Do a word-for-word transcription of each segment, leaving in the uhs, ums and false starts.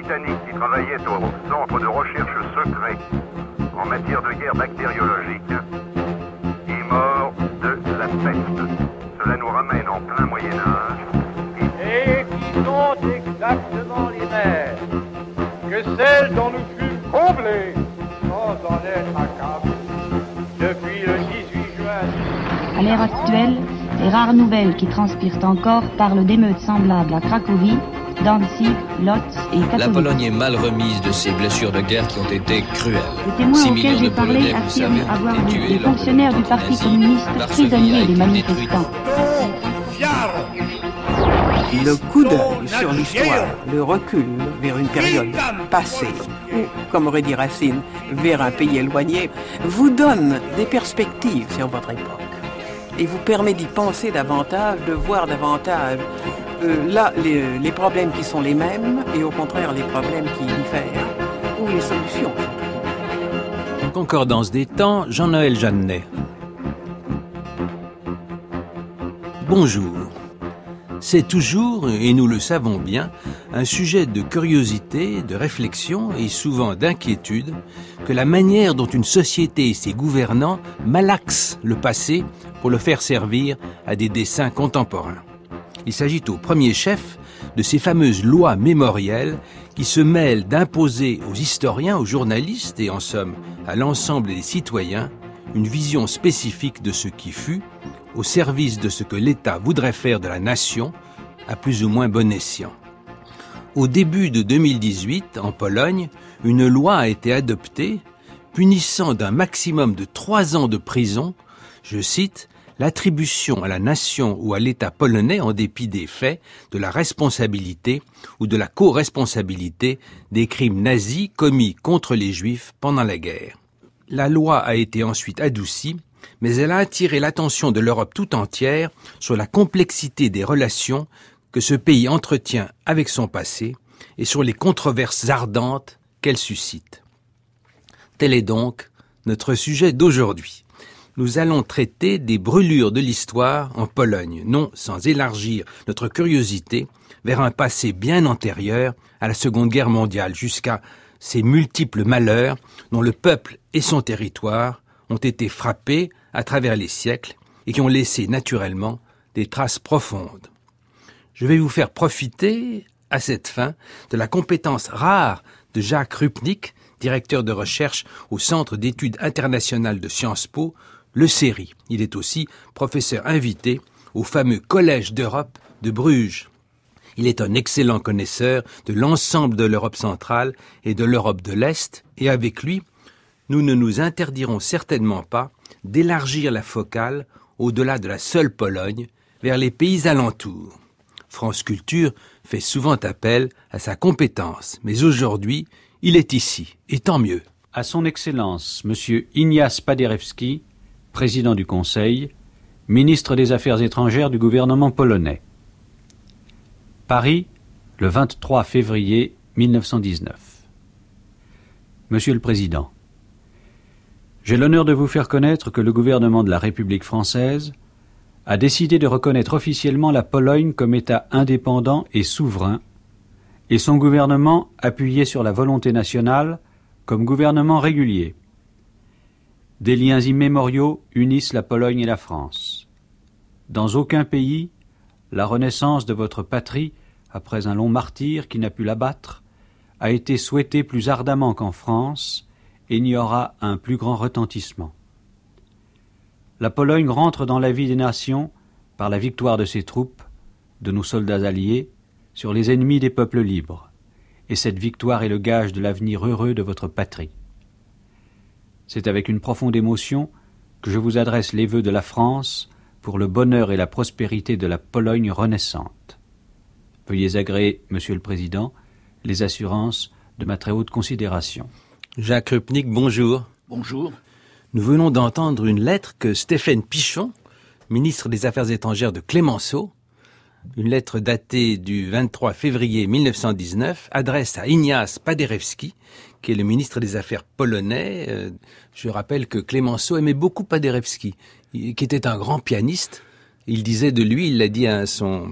Britannique qui travaillait au centre de recherche secret en matière de guerre bactériologique est mort de la peste. Cela nous ramène en plein Moyen-Âge. Et qui sont exactement les mêmes que celles dont nous fûmes comblés sans en être accablés depuis le dix-huit juin. À l'ère actuelle, les rares nouvelles qui transpirent encore parlent d'émeutes semblables à Cracovie, Danzig, Lodz et Katowice. La Pologne est mal remise de ses blessures de guerre qui ont été cruelles. Les témoins auxquels j'ai parlé affirment avoir vu des fonctionnaires du Parti communiste prisonniers des manifestants. Le coup d'œil sur l'histoire, le recul vers une période passée, ou, comme aurait dit Racine, vers un pays éloigné, vous donne des perspectives sur votre époque et vous permet d'y penser davantage, de voir davantage euh, là les, les problèmes qui sont les mêmes et au contraire les problèmes qui diffèrent ou les solutions. En concordance des temps, Jean-Noël Jeannet. Bonjour. C'est toujours, et nous le savons bien, un sujet de curiosité, de réflexion et souvent d'inquiétude que la manière dont une société et ses gouvernants malaxent le passé pour le faire servir à des desseins contemporains. Il s'agit au premier chef de ces fameuses lois mémorielles qui se mêlent d'imposer aux historiens, aux journalistes et en somme à l'ensemble des citoyens une vision spécifique de ce qui fut, au service de ce que l'État voudrait faire de la nation, à plus ou moins bon escient. Au début de deux mille dix-huit, en Pologne, une loi a été adoptée punissant d'un maximum de trois ans de prison, je cite, l'attribution à la nation ou à l'État polonais, en dépit des faits, de la responsabilité ou de la co-responsabilité des crimes nazis commis contre les Juifs pendant la guerre. La loi a été ensuite adoucie, mais elle a attiré l'attention de l'Europe tout entière sur la complexité des relations que ce pays entretient avec son passé et sur les controverses ardentes qu'elle suscite. Tel est donc notre sujet d'aujourd'hui. Nous allons traiter des brûlures de l'histoire en Pologne, non sans élargir notre curiosité vers un passé bien antérieur à la Seconde Guerre mondiale, jusqu'à ces multiples malheurs dont le peuple et son territoire ont été frappés à travers les siècles et qui ont laissé naturellement des traces profondes. Je vais vous faire profiter, à cette fin, de la compétence rare de Jacques Rupnik, directeur de recherche au Centre d'études internationales de Sciences Po, le C E R I. Il est aussi professeur invité au fameux Collège d'Europe de Bruges. Il est un excellent connaisseur de l'ensemble de l'Europe centrale et de l'Europe de l'Est, et avec lui, nous ne nous interdirons certainement pas d'élargir la focale au-delà de la seule Pologne vers les pays alentours. France Culture fait souvent appel à sa compétence, mais aujourd'hui, il est ici, et tant mieux. À son Excellence, Monsieur Ignace Paderewski, président du Conseil, ministre des Affaires étrangères du gouvernement polonais. Paris, le vingt-trois février mille neuf cent dix-neuf. Monsieur le Président, j'ai l'honneur de vous faire connaître que le gouvernement de la République française a décidé de reconnaître officiellement la Pologne comme État indépendant et souverain, et son gouvernement appuyé sur la volonté nationale comme gouvernement régulier. Des liens immémoriaux unissent la Pologne et la France. Dans aucun pays, la renaissance de votre patrie, après un long martyre qui n'a pu l'abattre, a été souhaitée plus ardemment qu'en France, et n'y aura un plus grand retentissement. La Pologne rentre dans la vie des nations par la victoire de ses troupes, de nos soldats alliés, sur les ennemis des peuples libres, et cette victoire est le gage de l'avenir heureux de votre patrie. C'est avec une profonde émotion que je vous adresse les vœux de la France pour le bonheur et la prospérité de la Pologne renaissante. Veuillez agréer, Monsieur le Président, les assurances de ma très haute considération. Jacques Rupnik, bonjour. Bonjour. Nous venons d'entendre une lettre que Stéphane Pichon, ministre des Affaires étrangères de Clémenceau, une lettre datée du vingt-trois février mille neuf cent dix-neuf, adresse à Ignace Paderewski, qui est le ministre des Affaires polonais. Je rappelle que Clémenceau aimait beaucoup Paderewski, qui était un grand pianiste. Il disait de lui, il l'a dit à son,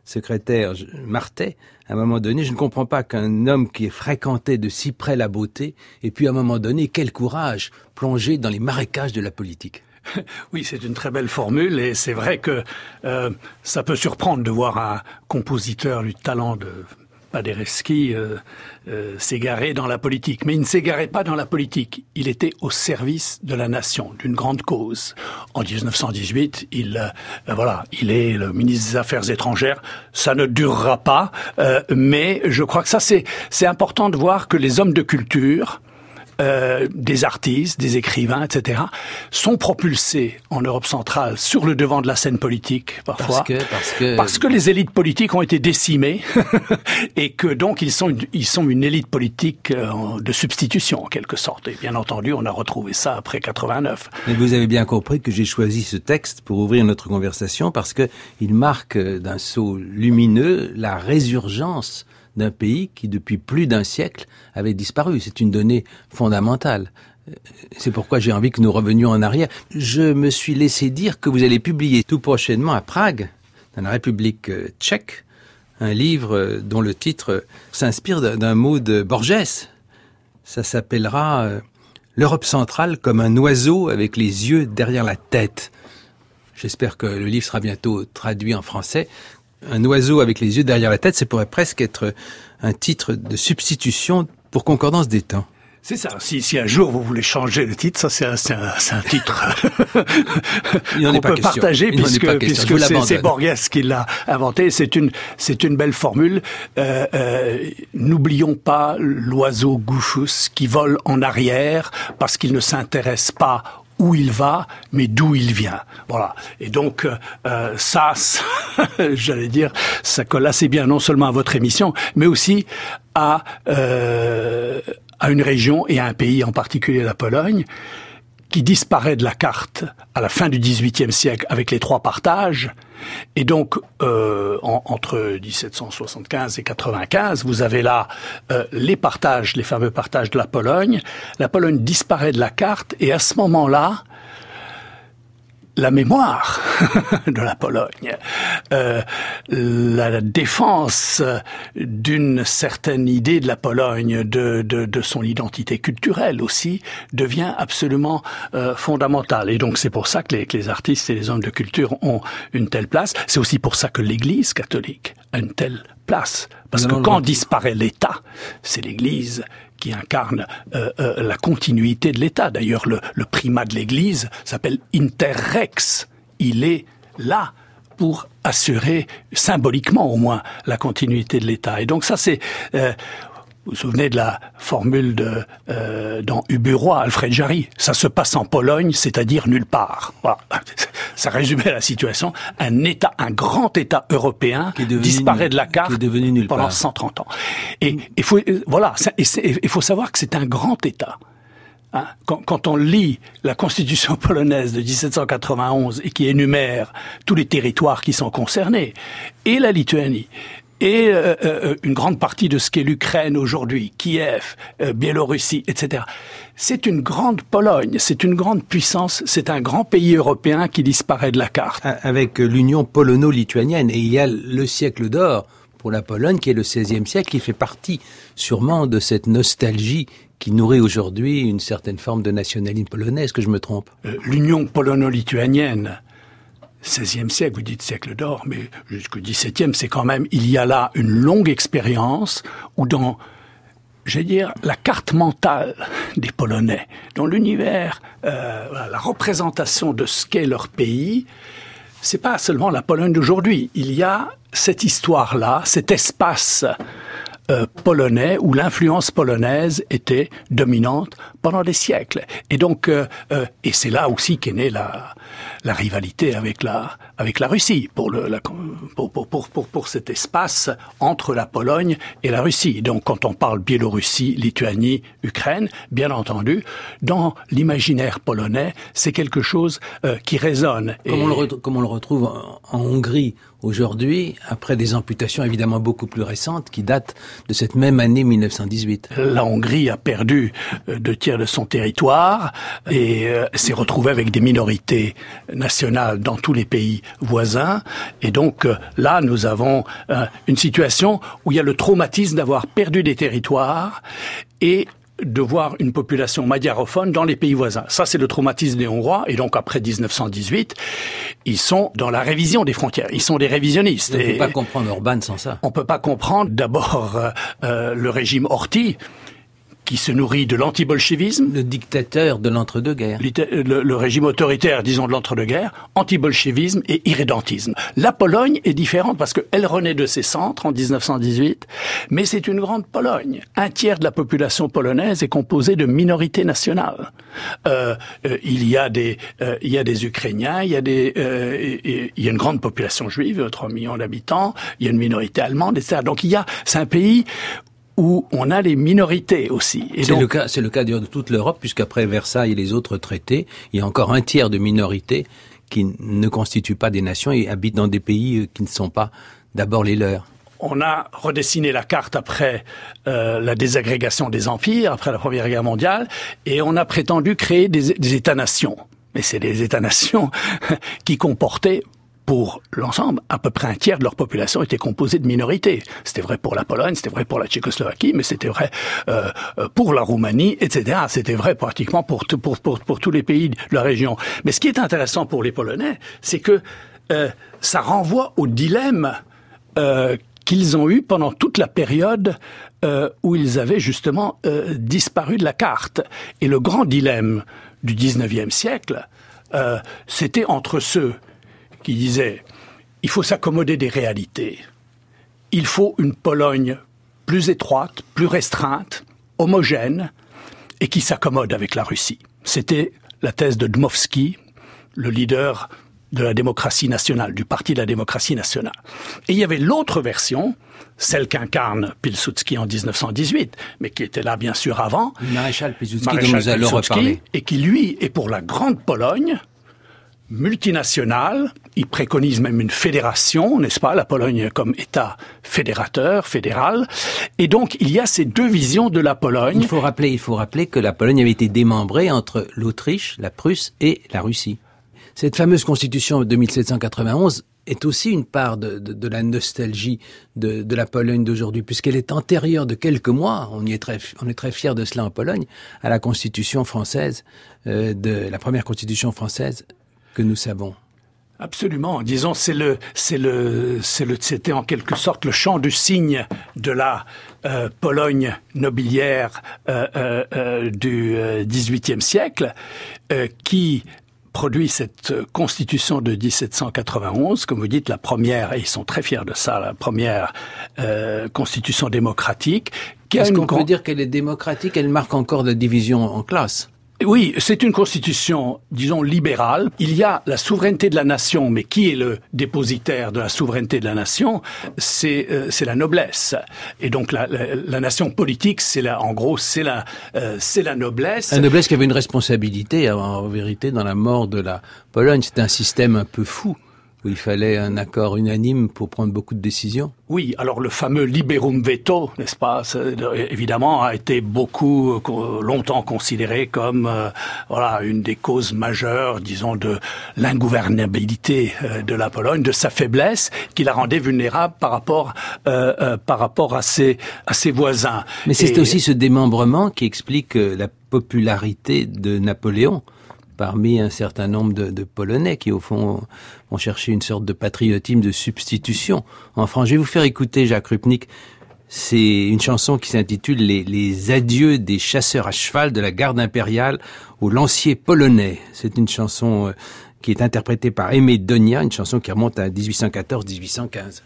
secrétaire Martet, à un moment donné, je ne comprends pas qu'un homme qui fréquentait de si près la beauté, et puis à un moment donné, quel courage, plongé dans les marécages de la politique. Oui, c'est une très belle formule, et c'est vrai que euh, ça peut surprendre de voir un compositeur du talent de Paderewski euh, euh, s'égarer dans la politique. Mais il ne s'égarait pas dans la politique. Il était au service de la nation, d'une grande cause. En dix-neuf cent dix-huit, il, euh, voilà, il est le ministre des Affaires étrangères. Ça ne durera pas, euh, mais je crois que ça, c'est, c'est important de voir que les hommes de culture, Euh, des artistes, des écrivains, et cetera, sont propulsés en Europe centrale sur le devant de la scène politique, parfois. Parce que, parce que, parce que les élites politiques ont été décimées et que donc ils sont une, ils sont une élite politique euh, de substitution, en quelque sorte. Et bien entendu, on a retrouvé ça après quatre-vingt-neuf. Mais vous avez bien compris que j'ai choisi ce texte pour ouvrir notre conversation parce que il marque d'un saut lumineux la résurgence d'un pays qui, depuis plus d'un siècle, avait disparu. C'est une donnée fondamentale. C'est pourquoi j'ai envie que nous revenions en arrière. Je me suis laissé dire que vous allez publier tout prochainement à Prague, dans la République tchèque, un livre dont le titre s'inspire d'un mot de Borges. Ça s'appellera « L'Europe centrale comme un oiseau avec les yeux derrière la tête ». J'espère que le livre sera bientôt traduit en français. Un oiseau avec les yeux derrière la tête, ça pourrait presque être un titre de substitution pour Concordance des temps. C'est ça. Si, si un jour vous voulez changer le titre, ça c'est un, c'est un, c'est un titre qu'on peut question. partager Il puisque, puisque c'est, c'est Borges qui l'a inventé. C'est une, c'est une belle formule. Euh, euh, n'oublions pas l'oiseau Gouchus qui vole en arrière parce qu'il ne s'intéresse pas où il va, mais d'où il vient. Voilà. Et donc, euh, ça, ça j'allais dire, ça colle assez bien non seulement à votre émission, mais aussi à, euh, à une région et à un pays, en particulier la Pologne, qui disparaît de la carte à la fin du dix-huitième siècle avec les trois partages. Et donc, euh, en, entre dix-sept cent soixante-quinze et quatre-vingt-quinze, vous avez là euh, les partages, les fameux partages de la Pologne. La Pologne disparaît de la carte et à ce moment-là, la mémoire de la Pologne, euh, la défense d'une certaine idée de la Pologne, de, de, de son identité culturelle aussi, devient absolument euh, fondamentale. Et donc c'est pour ça que les, que les artistes et les hommes de culture ont une telle place. C'est aussi pour ça que l'Église catholique a une telle place. Parce non, que non, quand non. disparaît l'État, c'est l'Église qui incarne euh, euh, la continuité de l'État. D'ailleurs, le, le primat de l'Église s'appelle Interrex. Il est là pour assurer, symboliquement au moins, la continuité de l'État. Et donc ça, c'est... Euh, vous vous souvenez de la formule de euh, dans Ubu Roi, Alfred Jarry, ça se passe en Pologne, c'est-à-dire nulle part. Voilà. Ça résumait la situation. Un État, un grand État européen disparaît de la carte pendant part. cent trente ans. Et il faut, voilà, il faut savoir que c'est un grand État. Hein, quand, quand on lit la Constitution polonaise de dix-sept cent quatre-vingt-onze et qui énumère tous les territoires qui sont concernés, et la Lituanie, et euh, euh, une grande partie de ce qu'est l'Ukraine aujourd'hui, Kiev, euh, Biélorussie, et cetera. C'est une grande Pologne, c'est une grande puissance, c'est un grand pays européen qui disparaît de la carte. Avec l'union polono-lituanienne, et il y a le siècle d'or pour la Pologne, qui est le seizième siècle, qui fait partie sûrement de cette nostalgie qui nourrit aujourd'hui une certaine forme de nationalisme polonais. Est-ce que je me trompe ? euh, L'union polono-lituanienne, seizième siècle, vous dites siècle d'or, mais jusqu'au dix-septième, c'est quand même, il y a là une longue expérience où dans, j'allais dire, la carte mentale des Polonais, dans l'univers, euh, la représentation de ce qu'est leur pays, c'est pas seulement la Pologne d'aujourd'hui. Il y a cette histoire-là, cet espace euh, polonais où l'influence polonaise était dominante pendant des siècles. Et donc, euh, euh, et c'est là aussi qu'est née la, la rivalité avec la, avec la Russie pour le, la, pour, pour, pour, pour, pour cet espace entre la Pologne et la Russie. Donc, quand on parle Biélorussie, Lituanie, Ukraine, bien entendu, dans l'imaginaire polonais, c'est quelque chose euh, qui résonne. Comme, et... on le re- comme on le retrouve en, en Hongrie, aujourd'hui, après des amputations évidemment beaucoup plus récentes qui datent de cette même année mille neuf cent dix-huit. La Hongrie a perdu deux tiers de son territoire et euh, s'est retrouvée avec des minorités nationales dans tous les pays voisins. Et donc euh, là, nous avons euh, une situation où il y a le traumatisme d'avoir perdu des territoires et de voir une population magyarophone dans les pays voisins. Ça, c'est le traumatisme des Hongrois. Et donc, après dix-neuf cent dix-huit, ils sont dans la révision des frontières. Ils sont des révisionnistes. On ne peut pas comprendre Orban sans ça. On peut pas comprendre, d'abord, euh, euh, le régime Horthy, qui se nourrit de l'antibolchevisme. Le dictateur de l'entre-deux-guerres. Le, le régime autoritaire, disons, de l'entre-deux-guerres, antibolchevisme et irrédentisme. La Pologne est différente parce qu'elle renaît de ses centres en dix-neuf cent dix-huit, mais c'est une grande Pologne. Un tiers de la population polonaise est composée de minorités nationales. Euh, euh, il y a des, euh, il y a des Ukrainiens, il y a des, euh, et, et, il y a une grande population juive, trois millions d'habitants, il y a une minorité allemande, et cetera. Donc il y a, c'est un pays où on a les minorités aussi. Et c'est donc, le cas, c'est le cas de toute l'Europe, puisqu'après Versailles et les autres traités, il y a encore un tiers de minorités qui ne constituent pas des nations et habitent dans des pays qui ne sont pas d'abord les leurs. On a redessiné la carte après euh, la désagrégation des empires, après la Première Guerre mondiale, et on a prétendu créer des, des États-nations. Mais c'est des États-nations qui comportaient, pour l'ensemble, à peu près un tiers de leur population était composée de minorités. C'était vrai pour la Pologne, c'était vrai pour la Tchécoslovaquie, mais c'était vrai euh, pour la Roumanie, et cetera. C'était vrai pratiquement pour, pour, pour, pour tous les pays de la région. Mais ce qui est intéressant pour les Polonais, c'est que euh, ça renvoie au dilemme euh, qu'ils ont eu pendant toute la période euh, où ils avaient justement euh, disparu de la carte. Et le grand dilemme du dix-neuvième siècle, euh, c'était entre ceux qui disait « il faut s'accommoder des réalités, il faut une Pologne plus étroite, plus restreinte, homogène, et qui s'accommode avec la Russie ». C'était la thèse de Dmowski, le leader de la démocratie nationale, du parti de la démocratie nationale. Et il y avait l'autre version, celle qu'incarne Pilsudski en dix-neuf cent dix-huit, mais qui était là bien sûr avant. Le maréchal Pilsudski dont nous allons reparler. Et qui lui est pour la grande Pologne, multinationale, il préconise même une fédération, n'est-ce pas, la Pologne comme État fédérateur, fédéral, et donc il y a ces deux visions de la Pologne. Il faut rappeler, il faut rappeler que la Pologne avait été démembrée entre l'Autriche, la Prusse et la Russie. Cette fameuse constitution de mille sept cent quatre-vingt-onze est aussi une part de, de, de la nostalgie de, de la Pologne d'aujourd'hui, puisqu'elle est antérieure de quelques mois, on y est très, on est très fiers de cela en Pologne, à la constitution française, euh, de la première constitution française que nous savons. Absolument. Disons, c'est le, c'est le, c'est le, c'était en quelque sorte le chant du cygne de la euh, Pologne nobiliaire euh, euh, euh, du dix-huitième siècle, euh, qui produit cette constitution de dix-sept cent quatre-vingt-onze, comme vous dites, la première, et ils sont très fiers de ça, la première euh, constitution démocratique. Est-ce qu'on peut dire qu'elle est démocratique? Elle marque encore la division en classes. Oui, c'est une constitution, disons, libérale. Il y a la souveraineté de la nation, mais qui est le dépositaire de la souveraineté de la nation? C'est euh, c'est la noblesse. Et donc la, la, la nation politique, c'est la, en gros, c'est la euh, c'est la noblesse. La noblesse qui avait une responsabilité, en vérité, dans la mort de la Pologne. C'était un système un peu fou, où il fallait un accord unanime pour prendre beaucoup de décisions. Oui, alors le fameux liberum veto, n'est-ce pas, évidemment, a été beaucoup, longtemps considéré comme euh, voilà une des causes majeures, disons, de l'ingouvernabilité euh, de la Pologne, de sa faiblesse, qui la rendait vulnérable par rapport euh, euh, par rapport à ses à ses voisins. Mais c'est Et... aussi ce démembrement qui explique la popularité de Napoléon parmi un certain nombre de, de Polonais qui, au fond, ont cherché une sorte de patriotisme de substitution. En France, je vais vous faire écouter, Jacques Rupnik, c'est une chanson qui s'intitule les, les adieux des chasseurs à cheval de la garde impériale aux lanciers polonais. C'est une chanson qui est interprétée par Aimé Donia, une chanson qui remonte à dix-huit cent quatorze à dix-huit cent quinze.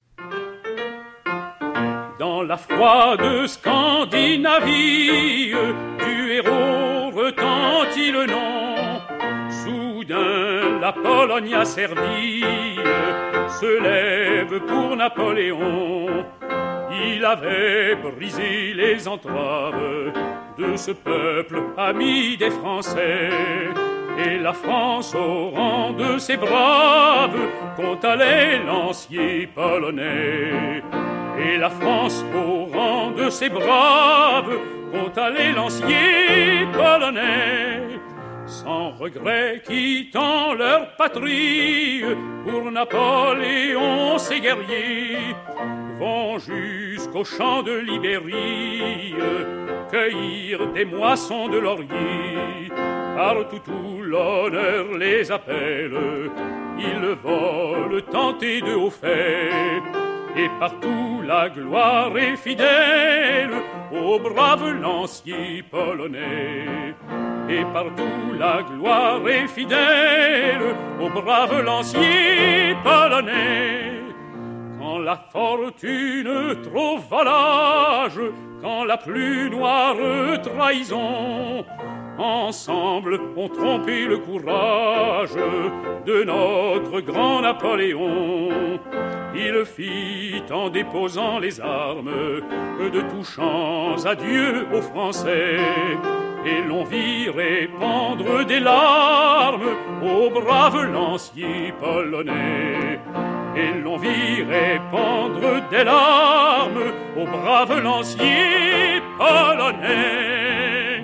Dans la froide Scandinavie, du héros retentit le nom. Soudain, la Pologne asservie se lève pour Napoléon. Il avait brisé les entraves de ce peuple ami des Français. et la France au rang de ses braves, compte aller lanciers polonais. Et la France au rang de ses braves, compte aller lanciers polonais. Sans regret quittant leur patrie, pour Napoléon ses guerriers vont jusqu'au champ de l'Ibérie, cueillir des moissons de laurier. Partout où l'honneur les appelle, ils volent tenter de hauts faits. Et partout la gloire est fidèle aux braves lanciers polonais. Et partout la gloire est fidèle aux braves lanciers polonais. Quand la fortune trouve l'âge, quand la plus noire trahison, ensemble ont trompé le courage de notre grand Napoléon. Il fit en déposant les armes de touchants adieux aux Français, et l'on vit répandre des larmes aux braves lanciers polonais. Et l'on vit répandre des larmes aux braves lanciers polonais.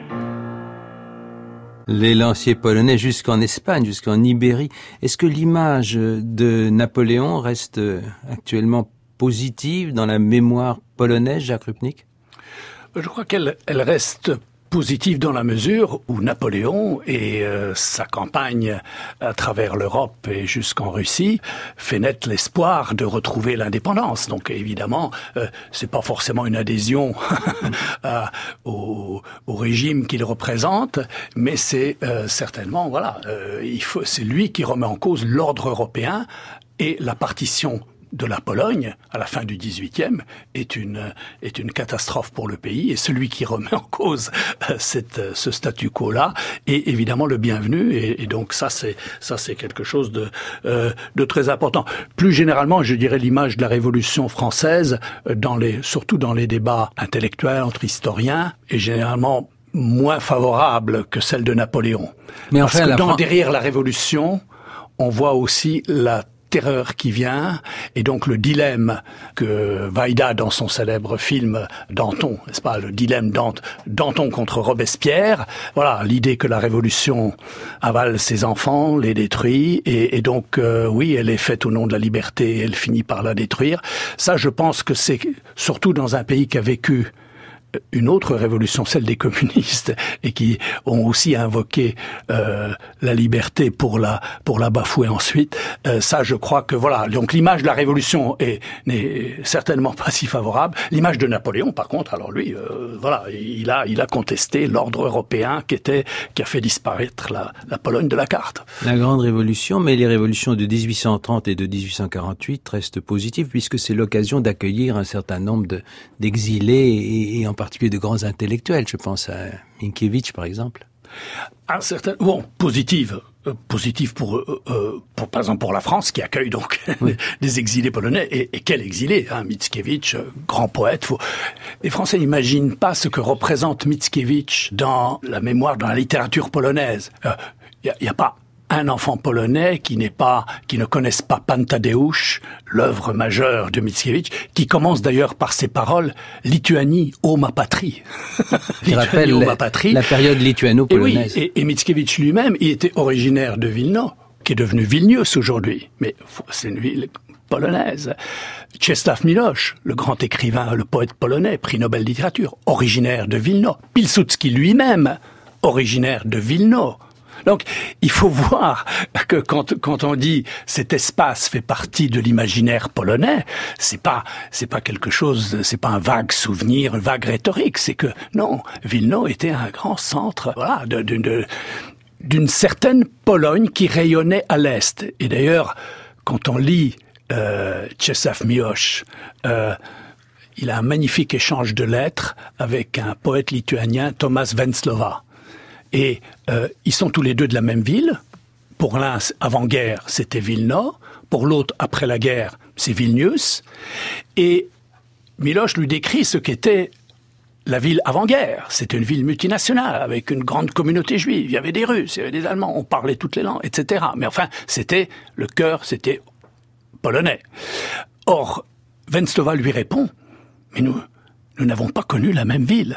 Les lanciers polonais jusqu'en Espagne, jusqu'en Ibérie. Est-ce que l'image de Napoléon reste actuellement positive dans la mémoire polonaise, Jacques Rupnik ? Je crois qu'elle elle reste positive dans la mesure où Napoléon et euh, sa campagne à travers l'Europe et jusqu'en Russie fait naître l'espoir de retrouver l'indépendance. Donc évidemment, euh, c'est pas forcément une adhésion à, au, au régime qu'il représente, mais c'est euh, certainement voilà, euh, il faut, c'est lui qui remet en cause l'ordre européen et la partition de la Pologne, à la fin du dix-huitième, est une est une catastrophe pour le pays, et celui qui remet en cause euh, cette ce statu quo-là est évidemment le bienvenu, et, et donc ça c'est ça c'est quelque chose de euh, de très important. Plus généralement, je dirais l'image de la Révolution française dans les surtout dans les débats intellectuels entre historiens est généralement moins favorable que celle de Napoléon. Mais enfin, parce que dans, Fran- derrière la Révolution, on voit aussi la terreur qui vient, et donc le dilemme que Wajda, dans son célèbre film Danton, n'est-ce pas, le dilemme Dant- Danton contre Robespierre, voilà, l'idée que la Révolution avale ses enfants, les détruit, et, et donc, euh, oui, elle est faite au nom de la liberté, et elle finit par la détruire. Ça, je pense que c'est surtout dans un pays qui a vécu une autre révolution, celle des communistes, et qui ont aussi invoqué euh, la liberté pour la pour la bafouer ensuite. Euh, ça, je crois que voilà. Donc l'image de la révolution est n'est certainement pas si favorable. L'image de Napoléon, par contre, alors lui, euh, voilà, il a il a contesté l'ordre européen qui était qui a fait disparaître la la Pologne de la carte. La grande révolution, mais les révolutions de dix-huit cent trente et de dix-huit cent quarante-huit restent positives puisque c'est l'occasion d'accueillir un certain nombre de d'exilés et, et en particulier de grands intellectuels. Je pense à Minkiewicz, par exemple. Un certain, bon, positive, euh, positive pour, euh, pour, par exemple, pour la France qui accueille donc oui. des exilés polonais. Et, et quel exilé, hein, Mickiewicz, euh, grand poète. Faut... Les Français n'imaginent pas ce que représente Mickiewicz dans la mémoire, dans la littérature polonaise. Il euh, n'y a, a pas un enfant polonais qui n'est pas, qui ne connaisse pas Pantadeusz, l'œuvre majeure de Mickiewicz, qui commence d'ailleurs par ces paroles « Lituanie, ô ma patrie ». Qui rappelle ma patrie. La période lituano-polonaise. Et, oui, et, et Mickiewicz lui-même, il était originaire de Wilno, qui est devenu Vilnius aujourd'hui, mais c'est une ville polonaise. Czesław Miłosz, le grand écrivain, le poète polonais, prix Nobel de littérature, originaire de Wilno. Pilsudski lui-même, originaire de Wilno. Donc, il faut voir que quand, quand on dit cet espace fait partie de l'imaginaire polonais, c'est pas, c'est pas quelque chose, c'est pas un vague souvenir, une vague rhétorique, c'est que, non, Wilno était un grand centre, voilà, de, de, de, d'une certaine Pologne qui rayonnait à l'Est. Et d'ailleurs, quand on lit, euh, Czesław Miłosz, euh, il a un magnifique échange de lettres avec un poète lituanien, Tomas Venclova. Et euh, ils sont tous les deux de la même ville. Pour l'un, avant-guerre, c'était Wilno. Pour l'autre, après la guerre, c'est Vilnius. Et Miłosz lui décrit ce qu'était la ville avant-guerre. C'était une ville multinationale avec une grande communauté juive. Il y avait des Russes, il y avait des Allemands, on parlait toutes les langues, et cetera. Mais enfin, c'était le cœur, c'était polonais. Or, Wenceslas lui répond, mais nous, nous n'avons pas connu la même ville.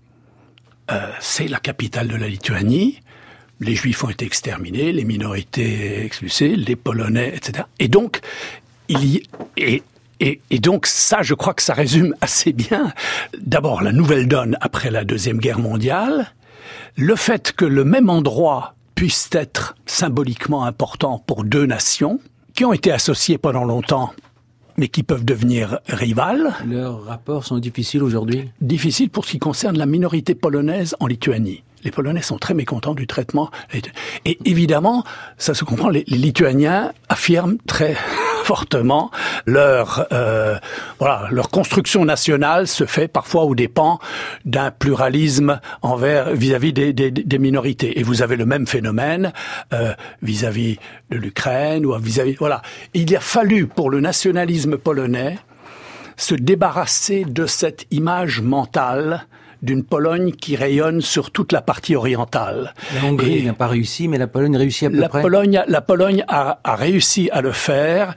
Euh, c'est la capitale de la Lituanie. Les Juifs ont été exterminés, les minorités expulsées, les Polonais, et cetera. Et donc, il y et, et, et donc ça, je crois que ça résume assez bien. D'abord, la nouvelle donne après la Deuxième Guerre mondiale, le fait que le même endroit puisse être symboliquement important pour deux nations qui ont été associées pendant longtemps, mais qui peuvent devenir rivales. Leurs rapports sont difficiles aujourd'hui ? Difficiles pour ce qui concerne la minorité polonaise en Lituanie. Les Polonais sont très mécontents du traitement. Et évidemment, ça se comprend, les, les Lituaniens affirment très fortement leur euh, voilà leur construction nationale se fait parfois aux dépens d'un pluralisme envers vis-à-vis des, des, des minorités. Et vous avez le même phénomène euh, vis-à-vis de l'Ukraine ou vis-à-vis voilà. Il a fallu pour le nationalisme polonais se débarrasser de cette image mentale d'une Pologne qui rayonne sur toute la partie orientale. La Hongrie n'a pas réussi, mais la Pologne réussit à peu la près. Pologne, la Pologne a, a réussi à le faire.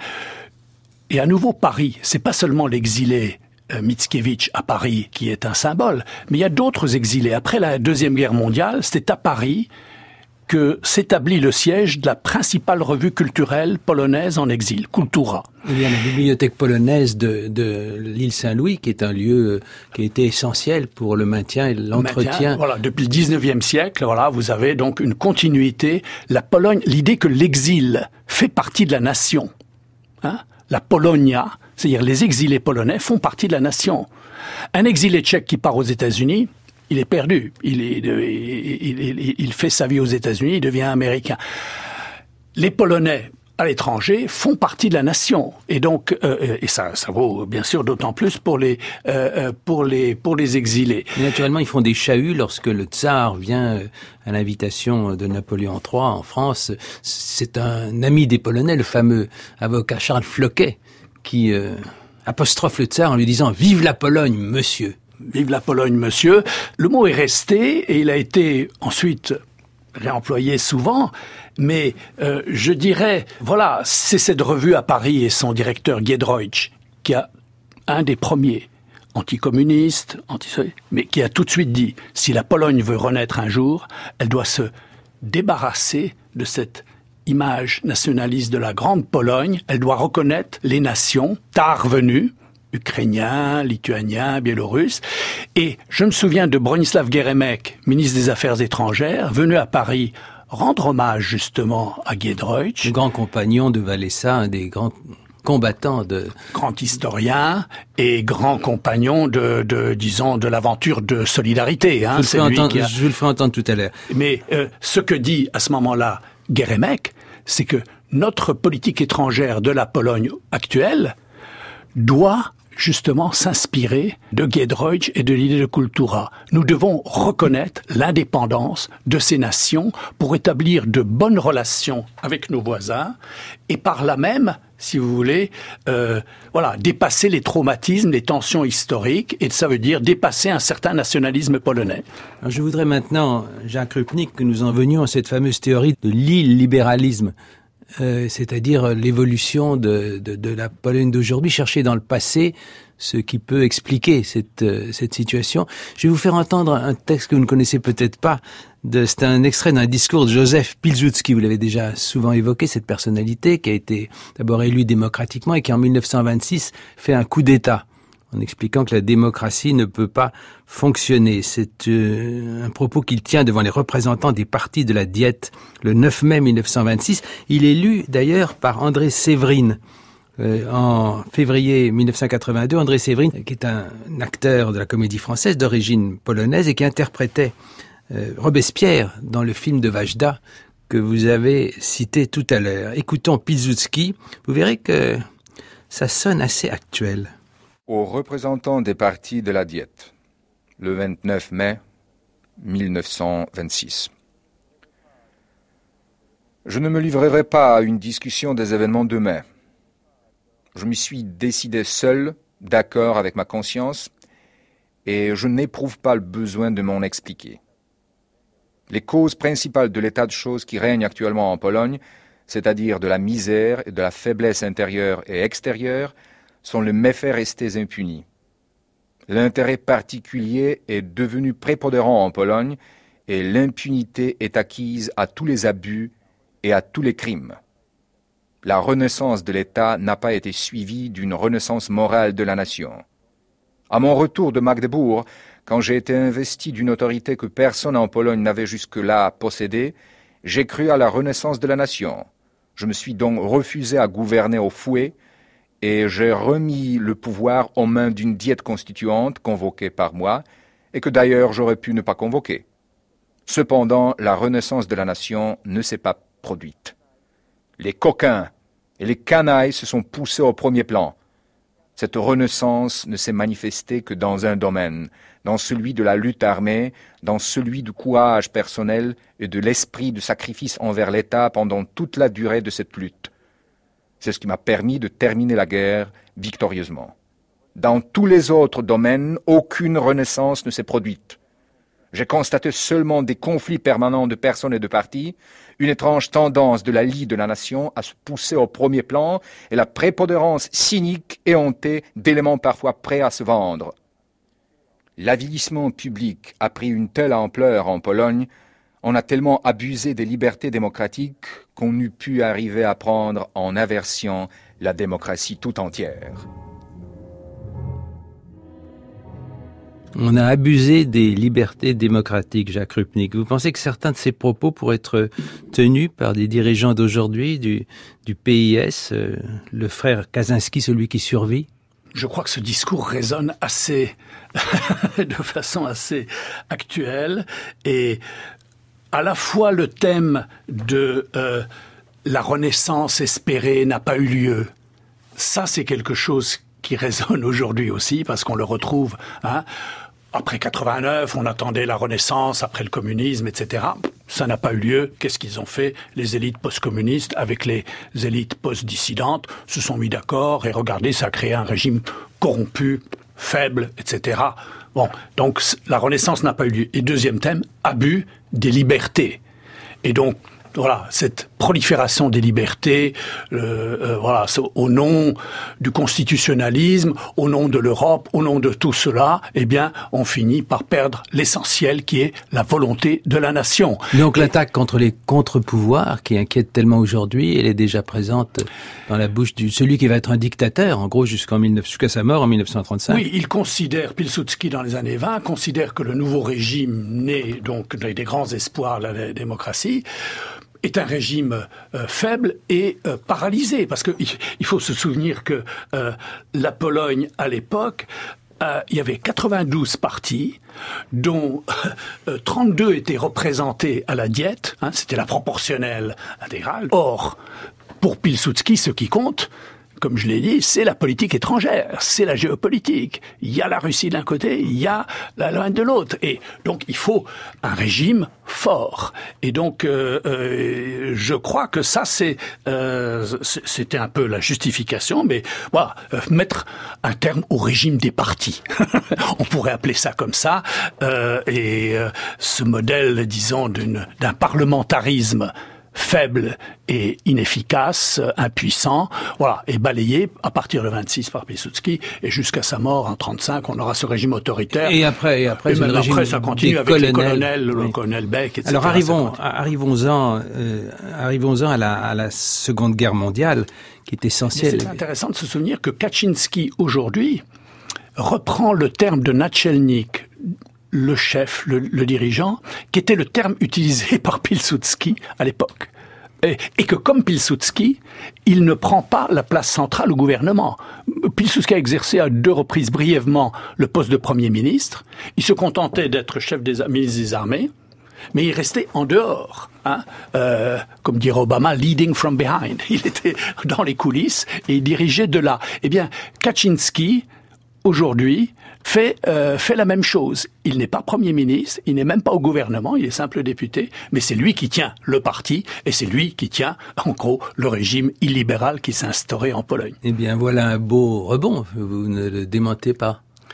Et à nouveau, Paris, c'est pas seulement l'exilé euh, Mickiewicz à Paris qui est un symbole, mais il y a d'autres exilés. Après la Deuxième Guerre mondiale, c'est à Paris que s'établit le siège de la principale revue culturelle polonaise en exil, Kultura. Il y a la bibliothèque polonaise de, de l'île Saint-Louis, qui est un lieu qui a été essentiel pour le maintien et l'entretien. Maintien, voilà, depuis le dix-neuvième siècle, voilà, vous avez donc une continuité. La Pologne, l'idée que l'exil fait partie de la nation, hein, la Polonia, c'est-à-dire les exilés polonais font partie de la nation. Un exilé tchèque qui part aux États-Unis, il est perdu. Il, est, il, il, il fait sa vie aux États-Unis, il devient américain. Les Polonais à l'étranger font partie de la nation, et donc euh, et ça, ça vaut bien sûr d'autant plus pour les euh, pour les pour les exilés. Et naturellement, ils font des chahuts lorsque le tsar vient à l'invitation de Napoléon trois en France. C'est un ami des Polonais, le fameux avocat Charles Floquet, qui euh, apostrophe le tsar en lui disant « Vive la Pologne, monsieur ». Vive la Pologne, monsieur. Le mot est resté et il a été ensuite réemployé souvent, mais euh, je dirais, voilà, c'est cette revue à Paris et son directeur Giedroyć qui a un des premiers anticommunistes, anti mais qui a tout de suite dit, si la Pologne veut renaître un jour, elle doit se débarrasser de cette image nationaliste de la grande Pologne, elle doit reconnaître les nations tard venues, ukrainiens, lituaniens, biélorusses. Et je me souviens de Bronisław Geremek, ministre des Affaires étrangères, venu à Paris rendre hommage justement à Giedroyć. Le grand compagnon de Walesa, un des grands combattants de... Grand historien et grand compagnon de, de disons, de l'aventure de solidarité. Hein. Je, le entendre, a... je vous le ferai entendre tout à l'heure. Mais euh, ce que dit à ce moment-là Geremek, c'est que notre politique étrangère de la Pologne actuelle doit justement s'inspirer de Giedroyć et de l'idée de Kultura. Nous devons reconnaître l'indépendance de ces nations pour établir de bonnes relations avec nos voisins et par là même, si vous voulez, euh, voilà, dépasser les traumatismes, les tensions historiques, et ça veut dire dépasser un certain nationalisme polonais. Alors je voudrais maintenant, Jacques Rupnik, que nous en venions à cette fameuse théorie de l'illibéralisme. Euh, c'est-à-dire l'évolution de, de, de la Pologne d'aujourd'hui, chercher dans le passé ce qui peut expliquer cette, euh, cette situation. Je vais vous faire entendre un texte que vous ne connaissez peut-être pas. De, c'est un extrait d'un discours de Józef Pilsudski. Vous l'avez déjà souvent évoqué, cette personnalité qui a été d'abord élue démocratiquement et qui en mille neuf cent vingt-six fait un coup d'État, en expliquant que la démocratie ne peut pas fonctionner. C'est euh, un propos qu'il tient devant les représentants des partis de la Diète le neuf mai mille neuf cent vingt-six. Il est lu d'ailleurs par André Séverine. Euh, en février mille neuf cent quatre-vingt-deux, André Séverine, qui est un acteur de la comédie française d'origine polonaise et qui interprétait euh, Robespierre dans le film de Vajda que vous avez cité tout à l'heure. Écoutons Pilsudski, vous verrez que ça sonne assez actuel. Aux représentants des partis de la Diète, le vingt-neuf mai mille neuf cent vingt-six. Je ne me livrerai pas à une discussion des événements de mai. Je m'y suis décidé seul, d'accord avec ma conscience, et je n'éprouve pas le besoin de m'en expliquer. Les causes principales de l'état de choses qui règne actuellement en Pologne, c'est-à-dire de la misère et de la faiblesse intérieure et extérieure, sont les méfaits restés impunis. L'intérêt particulier est devenu prépondérant en Pologne et l'impunité est acquise à tous les abus et à tous les crimes. La renaissance de l'État n'a pas été suivie d'une renaissance morale de la nation. À mon retour de Magdebourg, quand j'ai été investi d'une autorité que personne en Pologne n'avait jusque-là possédée, j'ai cru à la renaissance de la nation. Je me suis donc refusé à gouverner au fouet et j'ai remis le pouvoir aux mains d'une diète constituante convoquée par moi et que d'ailleurs j'aurais pu ne pas convoquer. Cependant, la renaissance de la nation ne s'est pas produite. Les coquins et les canailles se sont poussés au premier plan. Cette renaissance ne s'est manifestée que dans un domaine, dans celui de la lutte armée, dans celui du courage personnel et de l'esprit de sacrifice envers l'État pendant toute la durée de cette lutte. C'est ce qui m'a permis de terminer la guerre victorieusement. Dans tous les autres domaines, aucune renaissance ne s'est produite. J'ai constaté seulement des conflits permanents de personnes et de partis, une étrange tendance de la lie de la nation à se pousser au premier plan et la prépondérance cynique et hontée d'éléments parfois prêts à se vendre. L'avilissement public a pris une telle ampleur en Pologne, on a tellement abusé des libertés démocratiques qu'on eût pu arriver à prendre en aversion la démocratie tout entière. On a abusé des libertés démocratiques, Jacques Rupnik. Vous pensez que certains de ces propos pourraient être tenus par des dirigeants d'aujourd'hui, du, du P I S, euh, le frère Kaczynski, celui qui survit? Je crois que ce discours résonne assez, de façon assez actuelle, et à la fois le thème de euh, la renaissance espérée n'a pas eu lieu. Ça, c'est quelque chose qui résonne aujourd'hui aussi, parce qu'on le retrouve, hein. Après quatre-vingt-neuf, on attendait la Renaissance, après le communisme, et cetera. Ça n'a pas eu lieu. Qu'est-ce qu'ils ont fait? Les élites post-communistes, avec les élites post-dissidentes, se sont mis d'accord, et regardez, ça a créé un régime corrompu, faible, et cetera. Bon, donc la Renaissance n'a pas eu lieu. Et deuxième thème, abus des libertés. Et donc, voilà, cette prolifération des libertés, euh, euh, voilà, au nom du constitutionnalisme, au nom de l'Europe, au nom de tout cela, eh bien, on finit par perdre l'essentiel qui est la volonté de la nation. Donc Et... l'attaque contre les contre-pouvoirs qui inquiète tellement aujourd'hui, elle est déjà présente dans la bouche de celui qui va être un dictateur, en gros, jusqu'en mille neuf cents, jusqu'à sa mort en mille neuf cent trente-cinq. Oui, il considère, Pilsudski dans les années vingt, considère que le nouveau régime né donc des grands espoirs de la démocratie est un régime euh, faible et euh, paralysé. Parce que il faut se souvenir que euh, la Pologne, à l'époque, euh, il y avait quatre-vingt-douze partis, dont euh, trente-deux étaient représentés à la diète, hein, c'était la proportionnelle intégrale. Or, pour Pilsudski, ce qui compte, comme je l'ai dit, c'est la politique étrangère, c'est la géopolitique. Il y a la Russie d'un côté, il y a l'Allemagne de l'autre. Et donc, il faut un régime fort. Et donc, euh, euh, je crois que ça, c'est, euh, c'était un peu la justification, mais voilà, euh, mettre un terme au régime des partis. On pourrait appeler ça comme ça. Euh, et euh, ce modèle, disons, d'une, d'un parlementarisme faible et inefficace, impuissant, voilà, et balayé à partir de vingt-six par Pilsudski, et jusqu'à sa mort en trente-cinq, on aura ce régime autoritaire. Et après, et après, et même après ça continue avec colonels, les colonels, oui. le colonel Beck, et cetera. Alors arrivons, arrivons-en, euh, arrivons-en à la, à la Seconde Guerre mondiale, qui est essentielle. Mais c'est intéressant de se souvenir que Kaczynski aujourd'hui reprend le terme de Naczelnik, le chef, le, le dirigeant, qui était le terme utilisé par Pilsudski à l'époque. Et, et que comme Pilsudski, il ne prend pas la place centrale au gouvernement. Pilsudski a exercé à deux reprises brièvement le poste de Premier ministre. Il se contentait d'être chef des ministres des armées, mais il restait en dehors. Hein, euh, comme dirait Obama, leading from behind. Il était dans les coulisses et il dirigeait de là. Eh bien, Kaczynski, aujourd'hui, fait euh, fait la même chose. Il n'est pas Premier ministre, il n'est même pas au gouvernement, il est simple député, mais c'est lui qui tient le parti et c'est lui qui tient, en gros, le régime illibéral qui s'est instauré en Pologne. Eh bien, voilà un beau rebond, vous ne le démentez pas.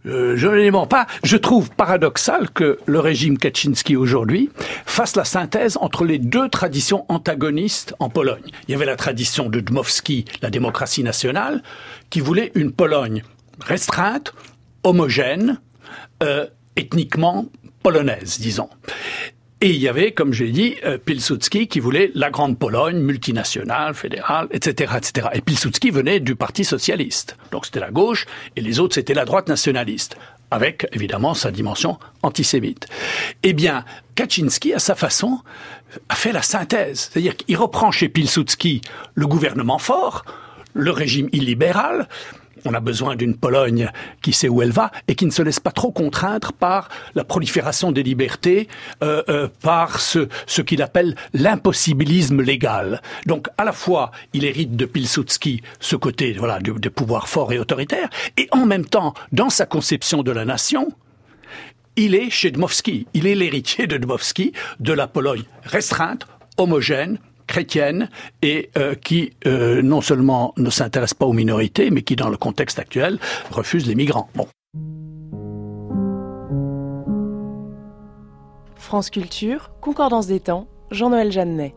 Euh, je ne les mens pas. Je trouve paradoxal que le régime Kaczynski aujourd'hui fasse la synthèse entre les deux traditions antagonistes en Pologne. Il y avait la tradition de Dmowski, la démocratie nationale, qui voulait une Pologne restreinte, homogène, euh, ethniquement polonaise, disons. Et il y avait, comme je l'ai dit, euh, Pilsudski qui voulait la grande Pologne, multinationale, fédérale, et cetera, et cetera. Et Pilsudski venait du Parti socialiste. Donc c'était la gauche, et les autres c'était la droite nationaliste, avec évidemment sa dimension antisémite. Eh bien, Kaczynski, à sa façon, a fait la synthèse. C'est-à-dire qu'il reprend chez Pilsudski le gouvernement fort, le régime illibéral. On a besoin d'une Pologne qui sait où elle va et qui ne se laisse pas trop contraindre par la prolifération des libertés, euh, euh, par ce, ce qu'il appelle l'impossibilisme légal. Donc, à la fois, il hérite de Pilsudski ce côté, voilà, de, de pouvoir fort et autoritaire, et en même temps, dans sa conception de la nation, il est chez Dmowski. Il est l'héritier de Dmowski, de la Pologne restreinte, homogène, chrétienne et euh, qui euh, non seulement ne s'intéresse pas aux minorités, mais qui, dans le contexte actuel, refuse les migrants. Bon. France Culture, Concordance des temps, Jean-Noël Jeannet.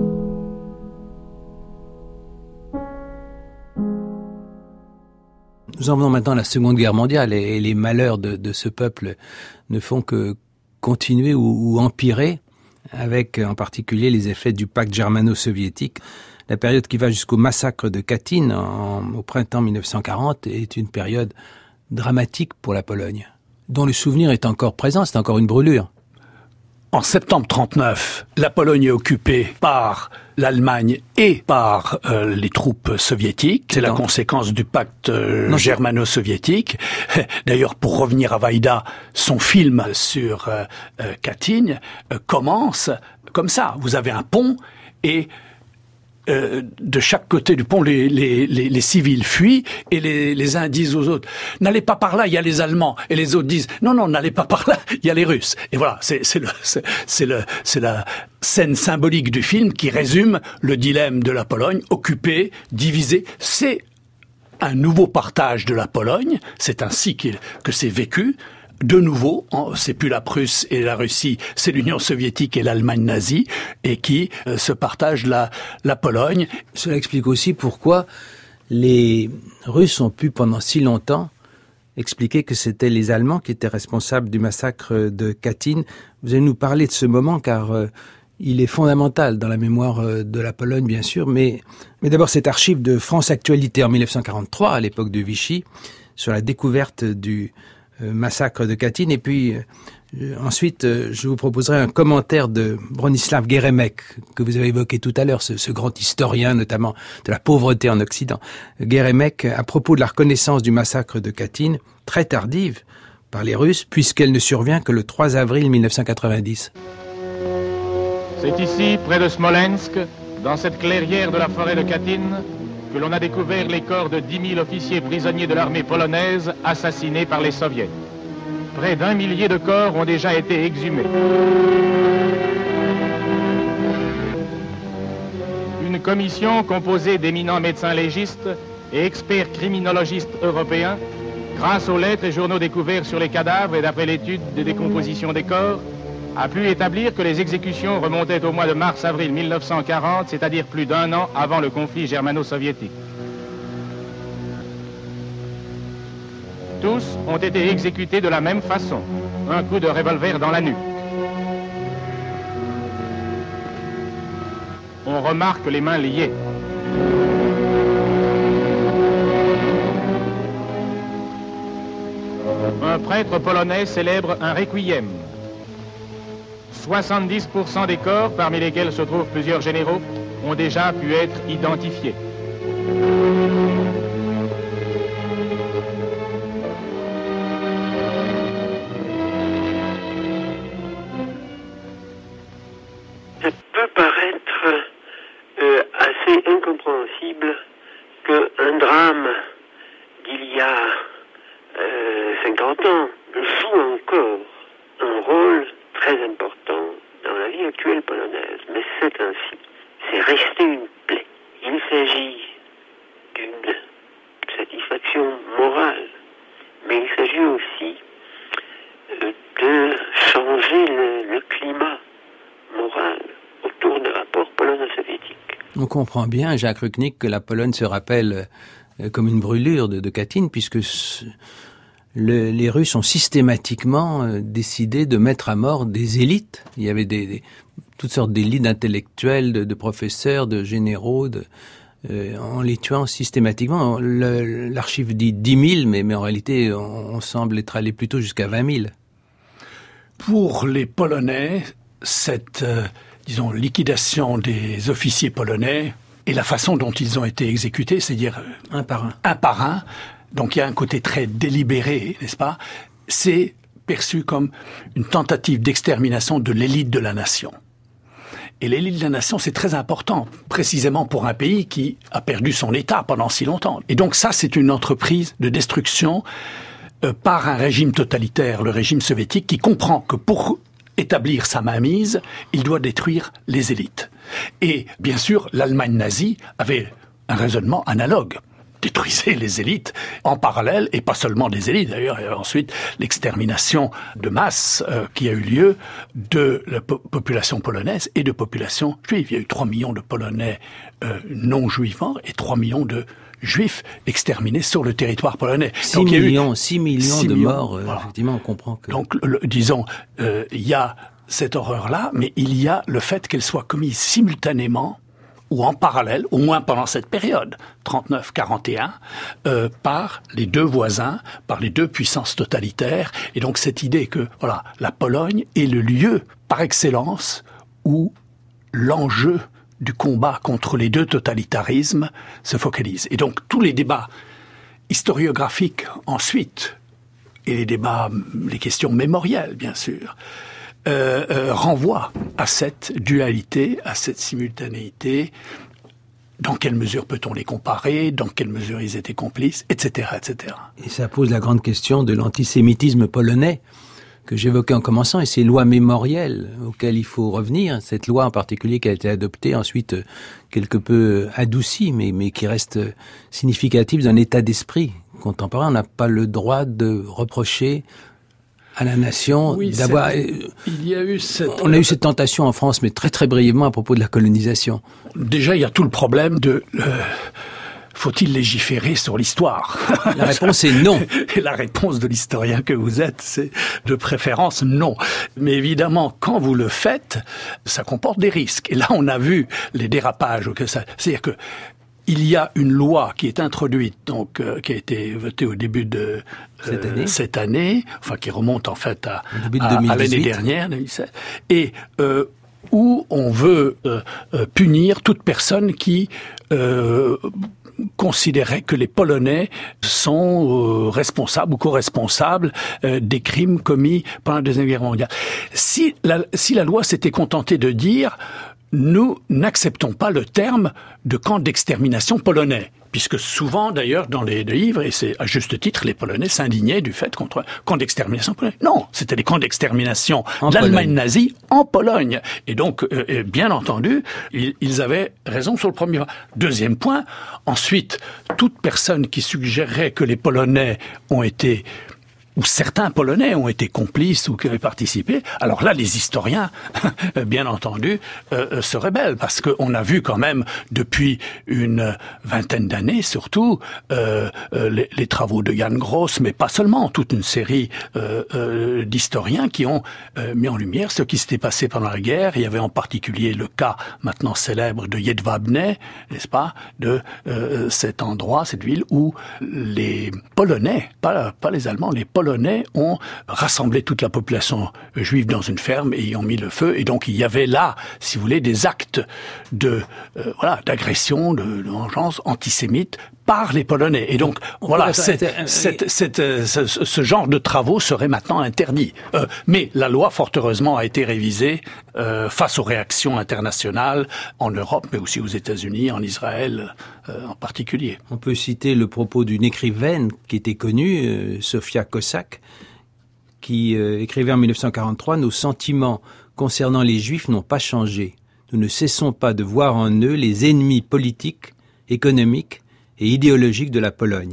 Nous en venons maintenant à la Seconde Guerre mondiale et, et les malheurs de, de ce peuple ne font que continuer ou, ou empirer, avec en particulier les effets du pacte germano-soviétique. La période qui va jusqu'au massacre de Katyn en, au printemps mille neuf cent quarante est une période dramatique pour la Pologne, dont le souvenir est encore présent, c'est encore une brûlure. En septembre trente-neuf, la Pologne est occupée par l'Allemagne et par euh, les troupes soviétiques. C'est la conséquence du pacte euh, non, germano-soviétique. D'ailleurs, pour revenir à Vaïda, son film sur euh, euh, Katyn euh, commence comme ça. Vous avez un pont et Euh, de chaque côté du pont, les, les, les, les civils fuient et les, les uns disent aux autres « N'allez pas par là, il y a les Allemands ». Et les autres disent « Non, non, n'allez pas par là, il y a les Russes ». Et voilà, c'est, c'est, le, c'est, c'est, le, c'est la scène symbolique du film qui résume le dilemme de la Pologne, occupée, divisée. C'est un nouveau partage de la Pologne, c'est ainsi que c'est vécu. De nouveau, c'est plus la Prusse et la Russie, c'est l'Union soviétique et l'Allemagne nazie, et qui euh, se partagent la, la Pologne. Cela explique aussi pourquoi les Russes ont pu pendant si longtemps expliquer que c'était les Allemands qui étaient responsables du massacre de Katyn. Vous allez nous parler de ce moment car euh, il est fondamental dans la mémoire euh, de la Pologne, bien sûr, mais, mais d'abord cette archive de France Actualité en mille neuf cent quarante-trois, à l'époque de Vichy, sur la découverte du Euh, massacre de Katyn, et puis euh, ensuite euh, je vous proposerai un commentaire de Bronislaw Geremek que vous avez évoqué tout à l'heure, ce, ce grand historien notamment de la pauvreté en Occident. Geremek, à propos de la reconnaissance du massacre de Katyn, très tardive par les Russes, puisqu'elle ne survient que le trois avril mille neuf cent quatre-vingt-dix. C'est ici, près de Smolensk, dans cette clairière de la forêt de Katyn, que l'on a découvert les corps de dix mille officiers prisonniers de l'armée polonaise assassinés par les soviets. Près d'un millier de corps ont déjà été exhumés. Une commission composée d'éminents médecins légistes et experts criminologistes européens, grâce aux lettres et journaux découverts sur les cadavres et d'après l'étude des décompositions des corps, a pu établir que les exécutions remontaient au mois de mars-avril mille neuf cent quarante, c'est-à-dire plus d'un an avant le conflit germano-soviétique. Tous ont été exécutés de la même façon, un coup de revolver dans la nuque. On remarque les mains liées. Un prêtre polonais célèbre un requiem. soixante-dix pour cent des corps, parmi lesquels se trouvent plusieurs généraux, ont déjà pu être identifiés. Ça peut paraître euh, assez incompréhensible qu'un drame d'il y a euh, cinquante ans joue encore un rôle très important dans la vie actuelle polonaise, mais c'est ainsi. C'est resté une plaie. Il s'agit d'une satisfaction morale, mais mais il s'agit aussi euh, de changer le, le climat moral autour des rapports polono-soviétiques. On comprend bien, Jacques Ruknik, que la Pologne se rappelle euh, comme une brûlure de, de Katyn, puisque ce, le, les Russes ont systématiquement euh, décidé de mettre à mort des élites. Il y avait des, des, toutes sortes d'élites d'intellectuels, de, de professeurs, de généraux, de, euh, en les tuant systématiquement. Le, l'archive dit dix mille, mais, mais en réalité, on, on semble être allé plutôt jusqu'à vingt mille. Pour les Polonais, cette... Euh disons, liquidation des officiers polonais et la façon dont ils ont été exécutés, c'est-à-dire un par un. Un par un. Donc il y a un côté très délibéré, n'est-ce pas? C'est perçu comme une tentative d'extermination de l'élite de la nation. Et l'élite de la nation, c'est très important, précisément pour un pays qui a perdu son État pendant si longtemps. Et donc ça, c'est une entreprise de destruction euh, par un régime totalitaire, le régime soviétique, qui comprend que pour établir sa mainmise, il doit détruire les élites. Et bien sûr, l'Allemagne nazie avait un raisonnement analogue. Détruisez les élites en parallèle, et pas seulement des élites d'ailleurs, et ensuite l'extermination de masse euh, qui a eu lieu de la po- population polonaise et de population juive. Il y a eu trois millions de Polonais euh, non juifs et trois millions de Juifs exterminés sur le territoire polonais. six millions, six millions de morts, euh, voilà. Effectivement, on comprend que... Donc, le, disons, euh, il y a cette horreur-là, mais il y a le fait qu'elle soit commise simultanément ou en parallèle, au moins pendant cette période, trente-neuf quarante et un, euh, par les deux voisins, par les deux puissances totalitaires. Et donc, cette idée que, voilà, la Pologne est le lieu par excellence où l'enjeu du combat contre les deux totalitarismes se focalise. Et donc, tous les débats historiographiques ensuite, et les débats, les questions mémorielles, bien sûr, euh, euh, renvoient à cette dualité, à cette simultanéité. Dans quelle mesure peut-on les comparer? Dans quelle mesure ils étaient complices? Etc., et cetera. Et ça pose la grande question de l'antisémitisme polonais, que j'évoquais en commençant, et ces lois mémorielles auxquelles il faut revenir, cette loi en particulier qui a été adoptée, ensuite quelque peu adoucie, mais, mais qui reste significative d'un état d'esprit contemporain. On n'a pas le droit de reprocher à la nation oui, d'avoir... Il y a eu cette... On a eu cette tentation en France, mais très très brièvement à propos de la colonisation. Déjà, il y a tout le problème de... Euh... Faut-il légiférer sur l'histoire? La réponse est non. Et la réponse de l'historien que vous êtes, c'est de préférence non. Mais évidemment, quand vous le faites, ça comporte des risques. Et là, on a vu les dérapages que ça. C'est-à-dire que il y a une loi qui est introduite, donc euh, qui a été votée au début de euh, cette, année. cette année, enfin qui remonte en fait à, à, à l'année dernière, deux mille dix-sept, et euh, où on veut euh, euh, punir toute personne qui euh, considérait que les Polonais sont euh, responsables ou co-responsables euh, des crimes commis pendant la Deuxième Guerre mondiale. Si la, si la loi s'était contentée de dire « nous n'acceptons pas le terme de camp d'extermination polonais », puisque souvent, d'ailleurs, dans les livres, et c'est à juste titre, les Polonais s'indignaient du fait contre camp d'extermination polonais. Non, c'était des camps d'extermination de l'Allemagne nazie en Pologne. Et donc, euh, bien entendu, ils, ils avaient raison sur le premier point. Deuxième point, ensuite, toute personne qui suggérerait que les Polonais ont été... où certains Polonais ont été complices ou qui avaient participé, alors là, les historiens, bien entendu, euh, se rebellent, parce qu'on a vu quand même, depuis une vingtaine d'années surtout, euh, euh, les, les travaux de Jan Gross, mais pas seulement, toute une série euh, euh, d'historiens qui ont euh, mis en lumière ce qui s'était passé pendant la guerre. Il y avait en particulier le cas maintenant célèbre de Jedwabne, n'est-ce pas, de euh, cet endroit, cette ville où les Polonais, pas, pas les Allemands, les Polonais, Polonais ont rassemblé toute la population juive dans une ferme et y ont mis le feu. Et donc il y avait là, si vous voulez, des actes de euh, voilà d'agression, de, de vengeance antisémite par les Polonais. Et donc on voilà, cette, cette, cette, euh, ce, ce genre de travaux serait maintenant interdit. Euh, mais la loi, fort heureusement, a été révisée euh, face aux réactions internationales en Europe, mais aussi aux États-Unis, en Israël euh, en particulier. On peut citer le propos d'une écrivaine qui était connue, euh, Sofia Cossack, qui euh, écrivait en mille neuf cent quarante-trois « Nos sentiments concernant les Juifs n'ont pas changé. Nous ne cessons pas de voir en eux les ennemis politiques, économiques et idéologiques de la Pologne. »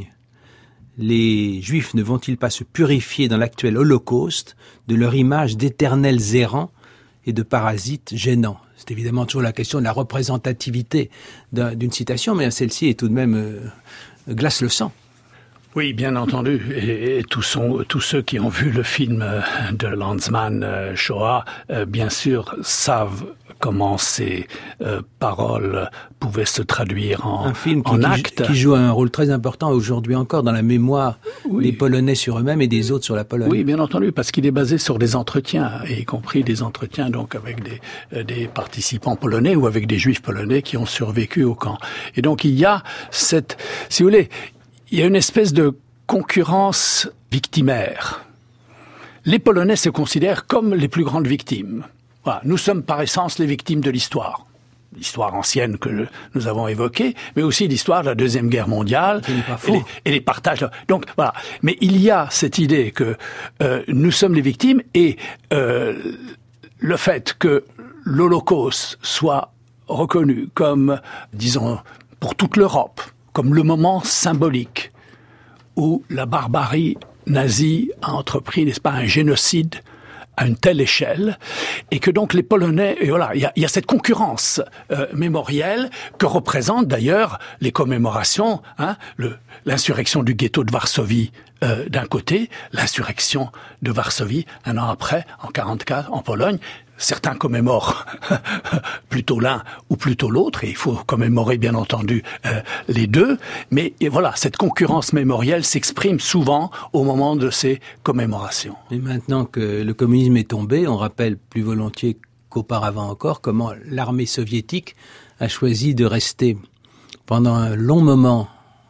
les Juifs ne vont-ils pas se purifier dans l'actuel Holocauste de leur image d'éternels errants et de parasites gênants? C'est évidemment toujours la question de la représentativité d'une citation, mais celle-ci est tout de même euh, glace le sang. Oui, bien entendu. Et, et tous, sont, tous ceux qui ont vu le film de Landsman euh, Shoah, euh, bien sûr, savent comment ces euh, paroles pouvaient se traduire en, un film qui, en qui, actes. Qui joue un rôle très important aujourd'hui encore dans la mémoire oui. des Polonais sur eux-mêmes et des autres sur la Pologne. Oui, bien entendu, parce qu'il est basé sur des entretiens, y compris des entretiens donc avec des, euh, des participants polonais ou avec des Juifs polonais qui ont survécu au camp. Et donc il y a cette, si vous voulez, il y a une espèce de concurrence victimaire. Les Polonais se considèrent comme les plus grandes victimes. Voilà, nous sommes par essence les victimes de l'histoire. L'histoire ancienne que nous avons évoquée, mais aussi l'histoire de la Deuxième Guerre mondiale et les, et les partages. Donc voilà. Mais il y a cette idée que euh, nous sommes les victimes et euh, le fait que l'Holocauste soit reconnu comme, disons, pour toute l'Europe, comme le moment symbolique où la barbarie nazie a entrepris, n'est-ce pas, un génocide à une telle échelle, et que donc les Polonais, et voilà, il y a, il y a cette concurrence euh, mémorielle que représentent d'ailleurs les commémorations, hein, le, l'insurrection du ghetto de Varsovie euh, d'un côté, l'insurrection de Varsovie un an après, en quarante-quatre, en Pologne. Certains commémorent plutôt l'un ou plutôt l'autre, et il faut commémorer bien entendu euh, les deux. Mais et voilà, cette concurrence mémorielle s'exprime souvent au moment de ces commémorations. Et maintenant que le communisme est tombé, on rappelle plus volontiers qu'auparavant encore comment l'armée soviétique a choisi de rester pendant un long moment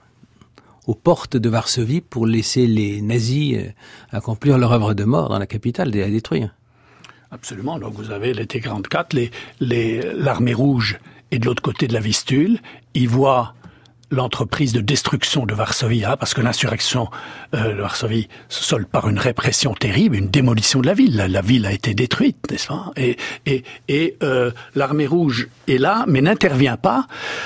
aux portes de Varsovie pour laisser les nazis euh, accomplir leur œuvre de mort dans la capitale et à détruire. Absolument. Donc vous avez l'été quarante-quatre, les, les, l'armée rouge est de l'autre côté de la Vistule. Ils voient l'entreprise de destruction de Varsovie, hein, parce que l'insurrection euh, de Varsovie se solde par une répression terrible, une démolition de la ville. La, la ville a été détruite, n'est-ce pas? Et, et, et euh, l'armée rouge est là, mais n'intervient pas.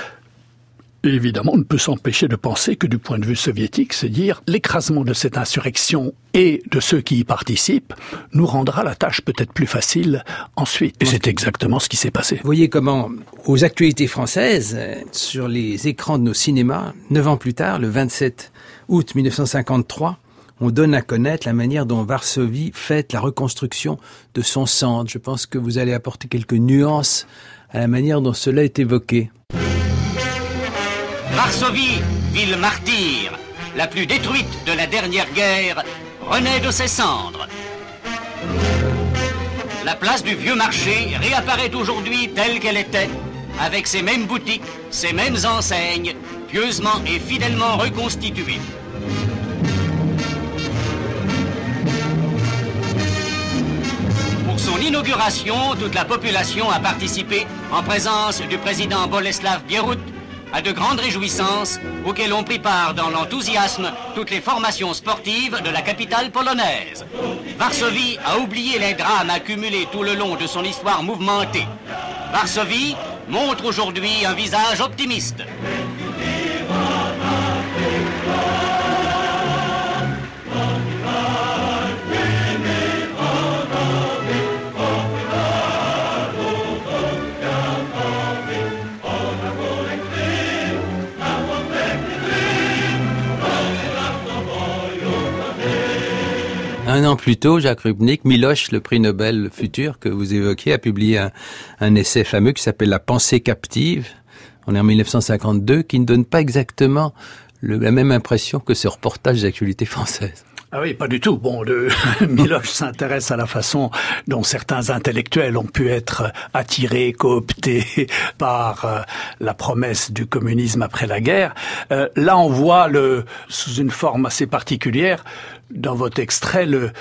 Et évidemment, on ne peut s'empêcher de penser que du point de vue soviétique, c'est dire l'écrasement de cette insurrection et de ceux qui y participent nous rendra la tâche peut-être plus facile ensuite. Et c'est exactement ce qui s'est passé. Vous voyez comment, aux actualités françaises, sur les écrans de nos cinémas, neuf ans plus tard, le vingt-sept août mille neuf cent cinquante-trois, on donne à connaître la manière dont Varsovie fête la reconstruction de son centre. Je pense que vous allez apporter quelques nuances à la manière dont cela est évoqué. Varsovie, ville martyre, la plus détruite de la dernière guerre, renaît de ses cendres. La place du Vieux Marché réapparaît aujourd'hui telle qu'elle était, avec ses mêmes boutiques, ses mêmes enseignes, pieusement et fidèlement reconstituées. Pour son inauguration, toute la population a participé, en présence du président Boleslav Bierut, à de grandes réjouissances auxquelles ont pris part dans l'enthousiasme toutes les formations sportives de la capitale polonaise. Varsovie a oublié les drames accumulés tout le long de son histoire mouvementée. Varsovie montre aujourd'hui un visage optimiste. Un an plus tôt, Jacques Rupnik, Miloš, le prix Nobel futur que vous évoquiez, a publié un, un essai fameux qui s'appelle « La pensée captive ». On est en mille neuf cent cinquante-deux, qui ne donne pas exactement le, la même impression que ce reportage d'actualité française. Ah oui, pas du tout. Bon, le Miloš s'intéresse à la façon dont certains intellectuels ont pu être attirés, cooptés par euh, la promesse du communisme après la guerre. Euh, là, on voit le, sous une forme assez particulière, dans votre extrait, le,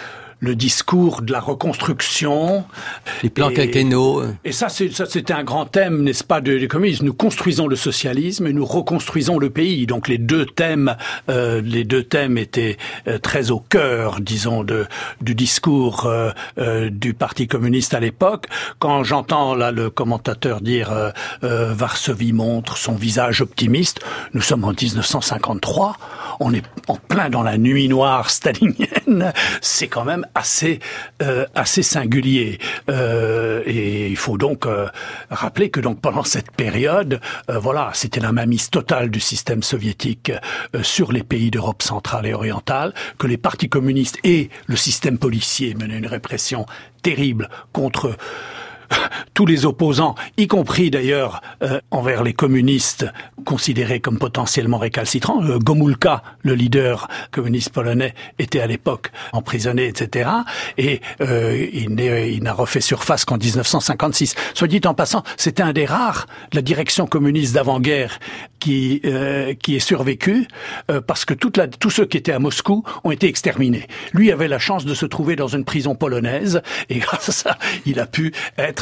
le discours de la reconstruction. Les plans quinquennaux. Et ça, c'est, ça, c'était un grand thème, n'est-ce pas, du de communisme. Nous construisons le socialisme et nous reconstruisons le pays. Donc les deux thèmes, euh, les deux thèmes étaient euh, très au cœur, disons, de, du discours euh, euh, du Parti communiste à l'époque. Quand j'entends là le commentateur dire euh, euh, Varsovie montre son visage optimiste, nous sommes en dix-neuf cent cinquante-trois, on est en plein dans la nuit noire stalinienne. C'est quand même assez euh, assez singulier. Euh, et il faut donc euh, rappeler que donc pendant cette période, euh, voilà, c'était la mainmise totale du système soviétique euh, sur les pays d'Europe centrale et orientale, que les partis communistes et le système policier menaient une répression terrible contre tous les opposants, y compris d'ailleurs euh, envers les communistes considérés comme potentiellement récalcitrants. Euh, Gomulka, le leader communiste polonais, était à l'époque emprisonné, et cetera. Et euh, il, il n'a refait surface qu'en dix-neuf cent cinquante-six. Soit dit en passant, c'était un des rares de la direction communiste d'avant-guerre qui euh, qui est survécu, euh, parce que toute la, tous ceux qui étaient à Moscou ont été exterminés. Lui avait la chance de se trouver dans une prison polonaise, et grâce à ça, il a pu être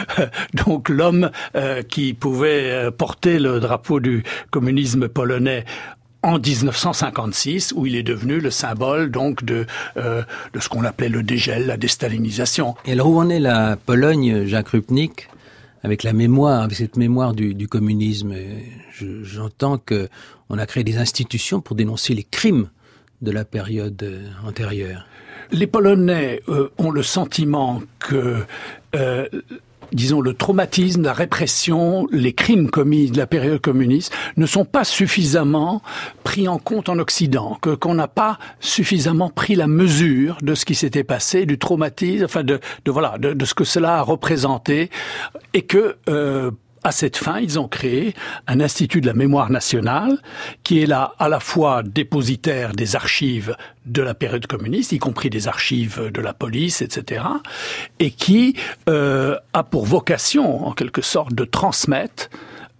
donc l'homme euh, qui pouvait euh, porter le drapeau du communisme polonais en dix-neuf cent cinquante-six, où il est devenu le symbole donc de euh, de ce qu'on appelait le dégel, la déstalinisation. Et alors où en est la Pologne, Jacques Rupnik, avec la mémoire, avec cette mémoire du, du communisme? Je, j'entends que on a créé des institutions pour dénoncer les crimes de la période antérieure. Les Polonais euh, ont le sentiment que, euh, disons, le traumatisme, la répression, les crimes commis de la période communiste ne sont pas suffisamment pris en compte en Occident, que qu'on n'a pas suffisamment pris la mesure de ce qui s'était passé, du traumatisme, enfin de, de voilà, de, de ce que cela a représenté, et que euh, à cette fin, ils ont créé un institut de la mémoire nationale qui est là à la fois dépositaire des archives de la période communiste, y compris des archives de la police, et cetera, et qui euh, a pour vocation, en quelque sorte, de transmettre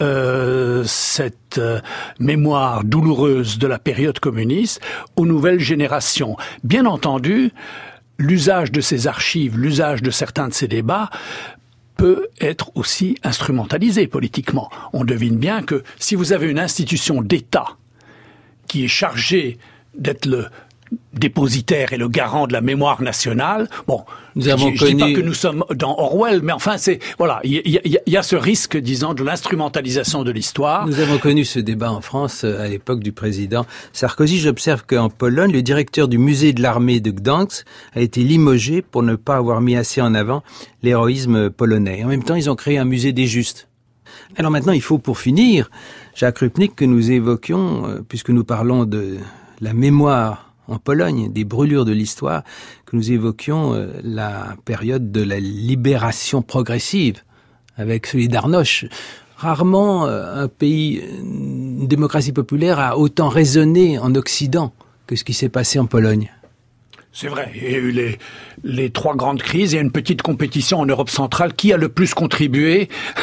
euh, cette euh, mémoire douloureuse de la période communiste aux nouvelles générations. Bien entendu, l'usage de ces archives, l'usage de certains de ces débats peut être aussi instrumentalisé politiquement. On devine bien que si vous avez une institution d'État qui est chargée d'être le dépositaire et le garant de la mémoire nationale, bon, nous avons je connu... dis pas que nous sommes dans Orwell, mais enfin, c'est voilà, il y, y, y a ce risque, disons, de l'instrumentalisation de l'histoire. Nous avons connu ce débat en France à l'époque du président Sarkozy. J'observe qu'en Pologne, le directeur du musée de l'armée de Gdansk a été limogé pour ne pas avoir mis assez en avant l'héroïsme polonais. En même temps, ils ont créé un musée des justes. Alors maintenant, il faut, pour finir, Jacques Rupnik, que nous évoquions, puisque nous parlons de la mémoire en Pologne, des brûlures de l'histoire, que nous évoquions euh, la période de la libération progressive avec Solidarność. Rarement euh, un pays, une démocratie populaire a autant résonné en Occident que ce qui s'est passé en Pologne. C'est vrai, il y a eu les, les trois grandes crises, il y a une petite compétition en Europe centrale. Qui a le plus contribué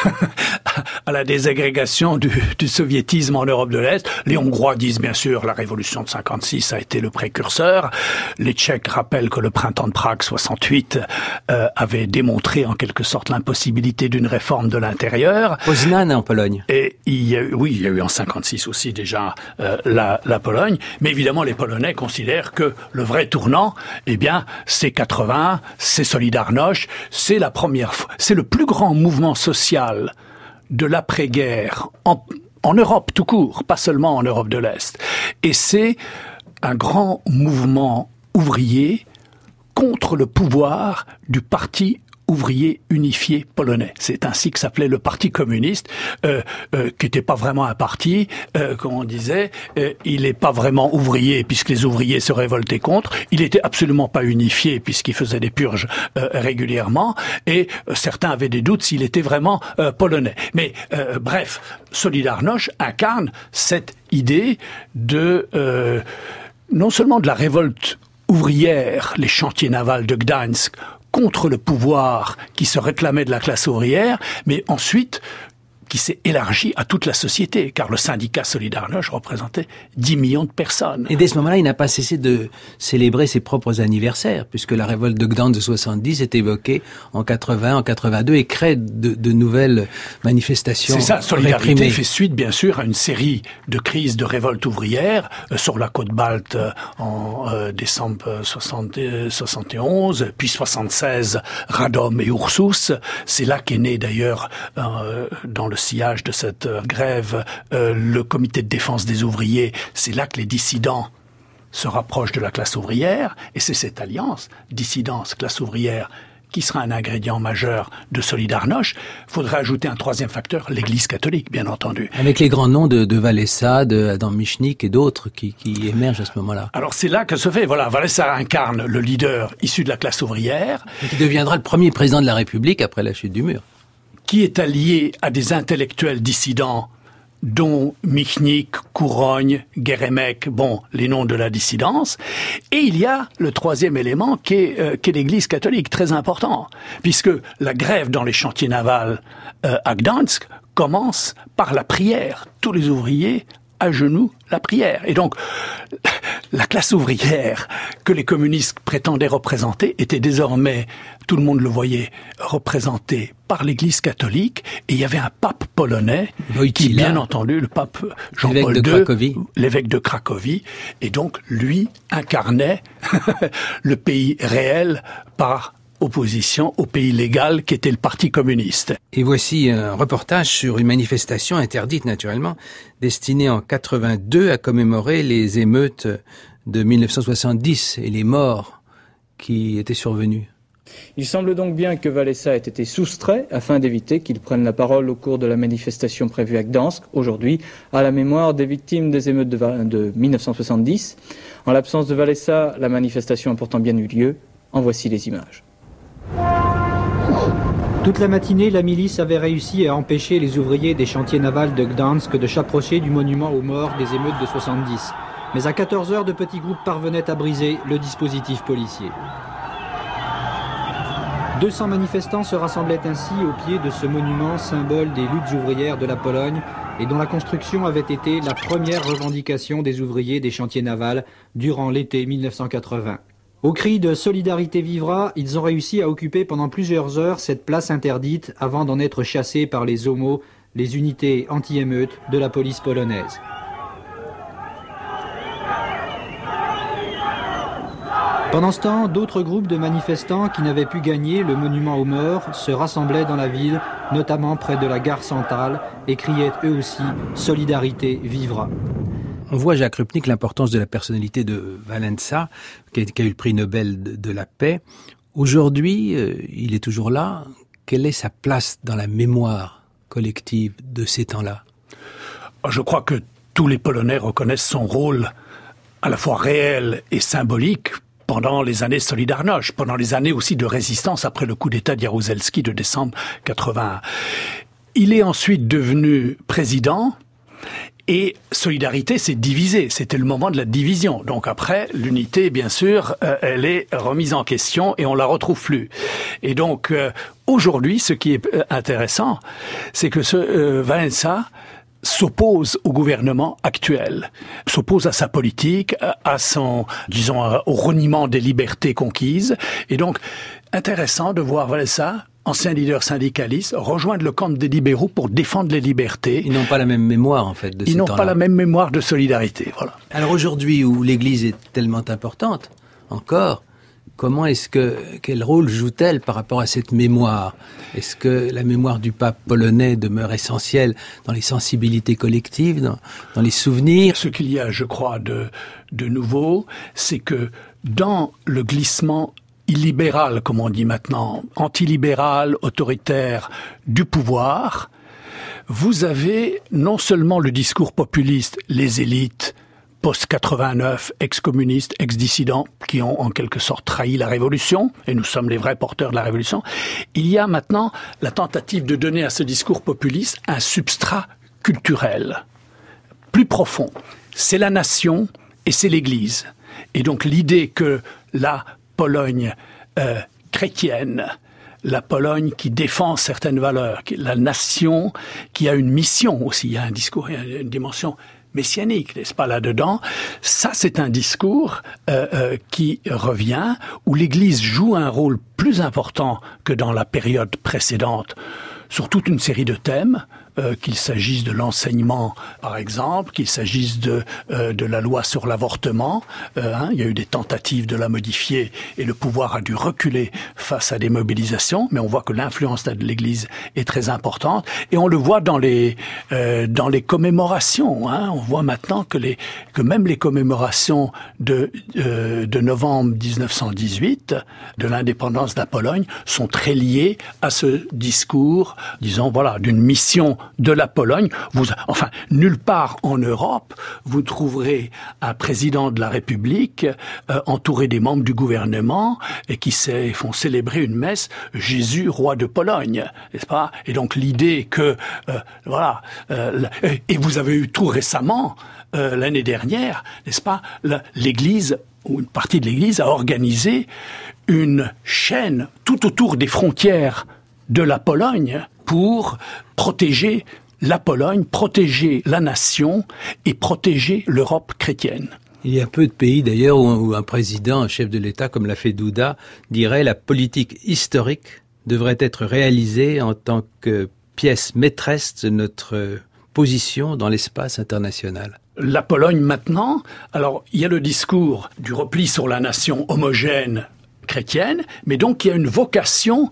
à la désagrégation du, du soviétisme en Europe de l'Est? Les Hongrois disent bien sûr la révolution de cinquante-six a été le précurseur. Les Tchèques rappellent que le printemps de Prague soixante-huit euh, avait démontré en quelque sorte l'impossibilité d'une réforme de l'intérieur. Poznan en Pologne. Et il y a eu, oui, il y a eu en cinquante-six aussi déjà euh, la, la Pologne. Mais évidemment, les Polonais considèrent que le vrai tournant, eh bien, c'est quatre-vingts, c'est Solidarność, c'est la première fois, c'est le plus grand mouvement social de l'après-guerre en, en Europe tout court, pas seulement en Europe de l'Est. Et c'est un grand mouvement ouvrier contre le pouvoir du parti ouvrier unifié polonais. C'est ainsi que s'appelait le Parti communiste, euh, euh, qui n'était pas vraiment un parti, euh, comme on disait. Euh, il n'est pas vraiment ouvrier puisque les ouvriers se révoltaient contre. Il était absolument pas unifié puisqu'il faisait des purges euh, régulièrement. Et euh, certains avaient des doutes s'il était vraiment euh, polonais. Mais euh, bref, Solidarność incarne cette idée de euh, non seulement de la révolte ouvrière, les chantiers navals de Gdańsk, contre le pouvoir qui se réclamait de la classe ouvrière, mais ensuite qui s'est élargi à toute la société, car le syndicat Solidarność représentait dix millions de personnes. Et dès ce moment-là, il n'a pas cessé de célébrer ses propres anniversaires, puisque la révolte de Gdansk de soixante-dix est évoquée en quatre-vingts, en quatre-vingt-deux, et crée de, de nouvelles manifestations C'est ça, Solidarité réprimées. fait suite, bien sûr, à une série de crises de révolte ouvrière euh, sur la côte balte euh, en euh, décembre soixante, euh, soixante et onze, puis soixante-seize, Radom et Ursus. C'est là qu'est né d'ailleurs, euh, dans le sillage de cette euh, grève, euh, le comité de défense des ouvriers. C'est là que les dissidents se rapprochent de la classe ouvrière, et c'est cette alliance, dissidence, classe ouvrière, qui sera un ingrédient majeur de Solidarność. Il faudrait ajouter un troisième facteur, l'Église catholique, bien entendu. Avec les grands noms de, de Walesa, de Adam Michnik et d'autres qui, qui émergent à ce moment-là. Alors c'est là que se fait, voilà, Walesa incarne le leader issu de la classe ouvrière. Et qui deviendra le premier président de la République après la chute du mur. Qui est allié à des intellectuels dissidents, dont Michnik, Courogne, Guérémec, bon, les noms de la dissidence. Et il y a le troisième élément qui est, euh, qui est l'Église catholique, très important, puisque la grève dans les chantiers navals euh, à Gdansk commence par la prière. Tous les ouvriers à genoux la prière. Et donc, la classe ouvrière que les communistes prétendaient représenter était désormais, tout le monde le voyait, représentée par l'Église catholique. Et il y avait un pape polonais Wojtyla, qui, bien entendu, le pape Jean-Paul deux, l'évêque de Cracovie, et donc lui incarnait le pays réel par opposition au pays légal qui était le Parti communiste. Et voici un reportage sur une manifestation interdite naturellement, destinée en quatre-vingt-deux à commémorer les émeutes de mille neuf cent soixante-dix et les morts qui étaient survenus. Il semble donc bien que Walesa ait été soustrait afin d'éviter qu'il prenne la parole au cours de la manifestation prévue à Gdansk, aujourd'hui, à la mémoire des victimes des émeutes de, de mille neuf cent soixante-dix. En l'absence de Walesa, la manifestation a pourtant bien eu lieu. En voici les images. Toute la matinée, la milice avait réussi à empêcher les ouvriers des chantiers navals de Gdansk de s'approcher du monument aux morts des émeutes de soixante-dix. Mais à quatorze heures, de petits groupes parvenaient à briser le dispositif policier. deux cents manifestants se rassemblaient ainsi au pied de ce monument, symbole des luttes ouvrières de la Pologne, et dont la construction avait été la première revendication des ouvriers des chantiers navals durant l'été mille neuf cent quatre-vingts. Au cri de « Solidarité vivra », ils ont réussi à occuper pendant plusieurs heures cette place interdite avant d'en être chassés par les homos, les unités anti-émeutes de la police polonaise. Pendant ce temps, d'autres groupes de manifestants qui n'avaient pu gagner le monument aux morts se rassemblaient dans la ville, notamment près de la gare centrale, et criaient eux aussi « Solidarité vivra ». On voit, Jacques Rupnik, l'importance de la personnalité de Walesa, qui a, qui a eu le prix Nobel de, de la paix. Aujourd'hui, euh, il est toujours là. Quelle est sa place dans la mémoire collective de ces temps-là? Je crois que tous les Polonais reconnaissent son rôle à la fois réel et symbolique pendant les années Solidarność, pendant les années aussi de résistance après le coup d'État de Jaruzelski de décembre quatre-vingt-un. Il est ensuite devenu président. Et Solidarité s'est divisée, c'était le moment de la division. Donc après, l'unité, bien sûr, euh, elle est remise en question et on la retrouve plus. Et donc, euh, aujourd'hui, ce qui est intéressant, c'est que ce euh, Walesa s'oppose au gouvernement actuel, s'oppose à sa politique, à son, disons, au reniement des libertés conquises. Et donc, intéressant de voir Walesa, ancien leader syndicaliste, rejoindre le camp des libéraux pour défendre les libertés. Ils n'ont pas la même mémoire, en fait, de ces Ils n'ont temps-là. pas la même mémoire de solidarité, voilà. Alors aujourd'hui, où l'Église est tellement importante, encore, comment est-ce que, quel rôle joue-t-elle par rapport à cette mémoire? Est-ce que la mémoire du pape polonais demeure essentielle dans les sensibilités collectives, dans, dans les souvenirs? Ce qu'il y a, je crois, de, de nouveau, c'est que dans le glissement illibéral, comme on dit maintenant, antilibéral, autoritaire du pouvoir, vous avez non seulement le discours populiste, les élites, post quatre-vingt-neuf, ex-communistes, ex-dissidents, qui ont en quelque sorte trahi la révolution, et nous sommes les vrais porteurs de la révolution, il y a maintenant la tentative de donner à ce discours populiste un substrat culturel, plus profond. C'est la nation et c'est l'Église. Et donc l'idée que la Pologne euh, chrétienne, la Pologne qui défend certaines valeurs, la nation qui a une mission aussi, il y a un discours, il y a une dimension messianique, n'est-ce pas, là-dedans. Ça, c'est un discours euh, euh, qui revient, où l'Église joue un rôle plus important que dans la période précédente, sur toute une série de thèmes, euh, qu'il s'agisse de l'enseignement, par exemple, qu'il s'agisse de euh, de la loi sur l'avortement. Euh, hein, il y a eu des tentatives de la modifier et le pouvoir a dû reculer face à des mobilisations, mais on voit que l'influence de l'Église est très importante et on le voit dans les euh, dans les commémorations. Hein, on voit maintenant que les que même les commémorations de euh, de novembre dix-neuf cent dix-huit, de l'indépendance de la Pologne, sont très liées à ce discours, disons voilà, d'une mission de la Pologne. Vous, enfin, nulle part en Europe, vous trouverez un président de la République euh, entouré des membres du gouvernement et qui font célébrer une messe « Jésus, roi de Pologne », n'est-ce pas? Et donc l'idée que, euh, voilà, euh, et vous avez eu tout récemment, euh, l'année dernière, n'est-ce pas, l'Église, ou une partie de l'Église a organisé une chaîne tout autour des frontières de la Pologne pour protéger la Pologne, protéger la nation et protéger l'Europe chrétienne. Il y a peu de pays d'ailleurs où un président, un chef de l'État comme l'a fait Duda, dirait la politique historique devrait être réalisée en tant que pièce maîtresse de notre position dans l'espace international. La Pologne maintenant, alors il y a le discours du repli sur la nation homogène chrétienne, mais donc il y a une vocation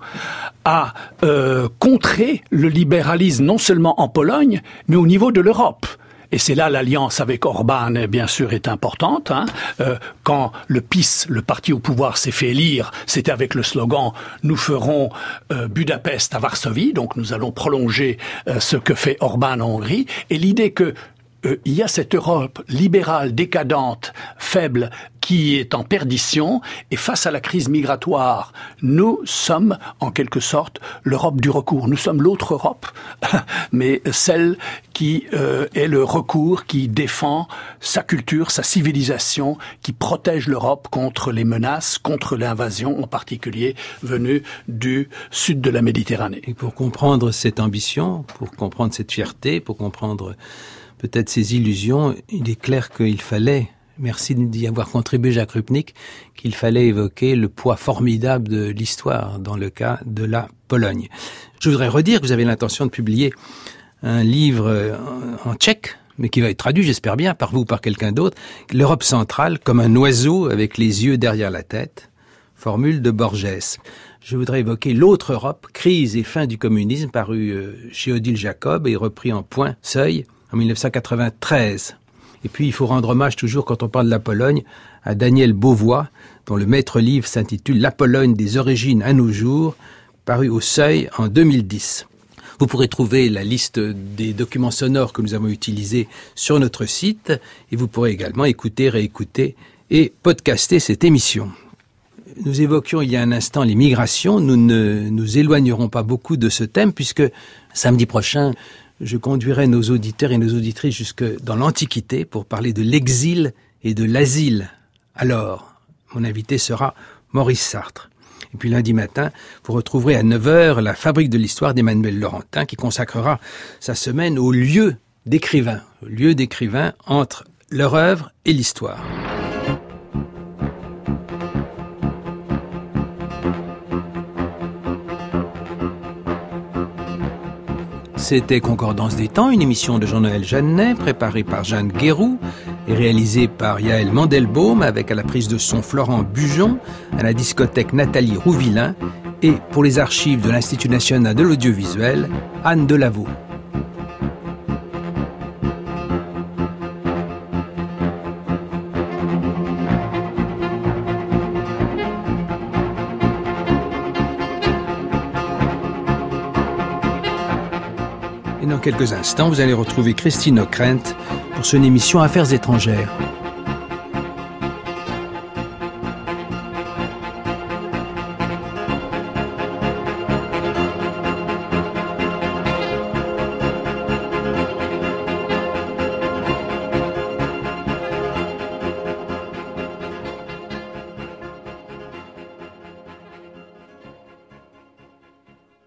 à euh, contrer le libéralisme non seulement en Pologne, mais au niveau de l'Europe. Et c'est là l'alliance avec Orban, bien sûr, est importante. Hein. Euh, quand le P I S, le parti au pouvoir, s'est fait élire, c'était avec le slogan « Nous ferons euh, Budapest à Varsovie », donc nous allons prolonger euh, ce que fait Orban en Hongrie. Et l'idée que Euh, il y a cette Europe libérale, décadente, faible, qui est en perdition, et face à la crise migratoire, nous sommes, en quelque sorte, l'Europe du recours. Nous sommes l'autre Europe, mais celle qui euh, est le recours, qui défend sa culture, sa civilisation, qui protège l'Europe contre les menaces, contre l'invasion, en particulier venue du sud de la Méditerranée. Et pour comprendre cette ambition, pour comprendre cette fierté, pour comprendre peut-être ces illusions, il est clair qu'il fallait, merci d'y avoir contribué Jacques Rupnik, qu'il fallait évoquer le poids formidable de l'histoire dans le cas de la Pologne. Je voudrais redire que vous avez l'intention de publier un livre en tchèque, mais qui va être traduit, j'espère bien, par vous ou par quelqu'un d'autre, l'Europe centrale comme un oiseau avec les yeux derrière la tête, formule de Borges. Je voudrais évoquer l'autre Europe, crise et fin du communisme, paru chez Odile Jacob et repris en point, seuil, en dix-neuf cent quatre-vingt-treize. Et puis, il faut rendre hommage toujours, quand on parle de la Pologne, à Daniel Beauvois, dont le maître livre s'intitule « La Pologne des origines à nos jours », paru au Seuil en deux mille dix. Vous pourrez trouver la liste des documents sonores que nous avons utilisés sur notre site, et vous pourrez également écouter, réécouter et podcaster cette émission. Nous évoquions il y a un instant les migrations. Nous ne nous éloignerons pas beaucoup de ce thème, puisque samedi prochain, je conduirai nos auditeurs et nos auditrices jusque dans l'Antiquité pour parler de l'exil et de l'asile. Alors, mon invité sera Maurice Sartre. Et puis lundi matin, vous retrouverez à neuf heures la Fabrique de l'Histoire d'Emmanuel Laurentin qui consacrera sa semaine au lieu d'écrivain, au lieu d'écrivain entre leur œuvre et l'histoire. C'était Concordance des temps, une émission de Jean-Noël Jeannet, préparée par Jeanne Guéroux et réalisée par Yaël Mandelbaum, avec à la prise de son Florent Bujon, à la discothèque Nathalie Rouvillain et pour les archives de l'Institut national de l'audiovisuel, Anne Delaveau. Et dans quelques instants, vous allez retrouver Christine Ockrent pour son émission Affaires étrangères.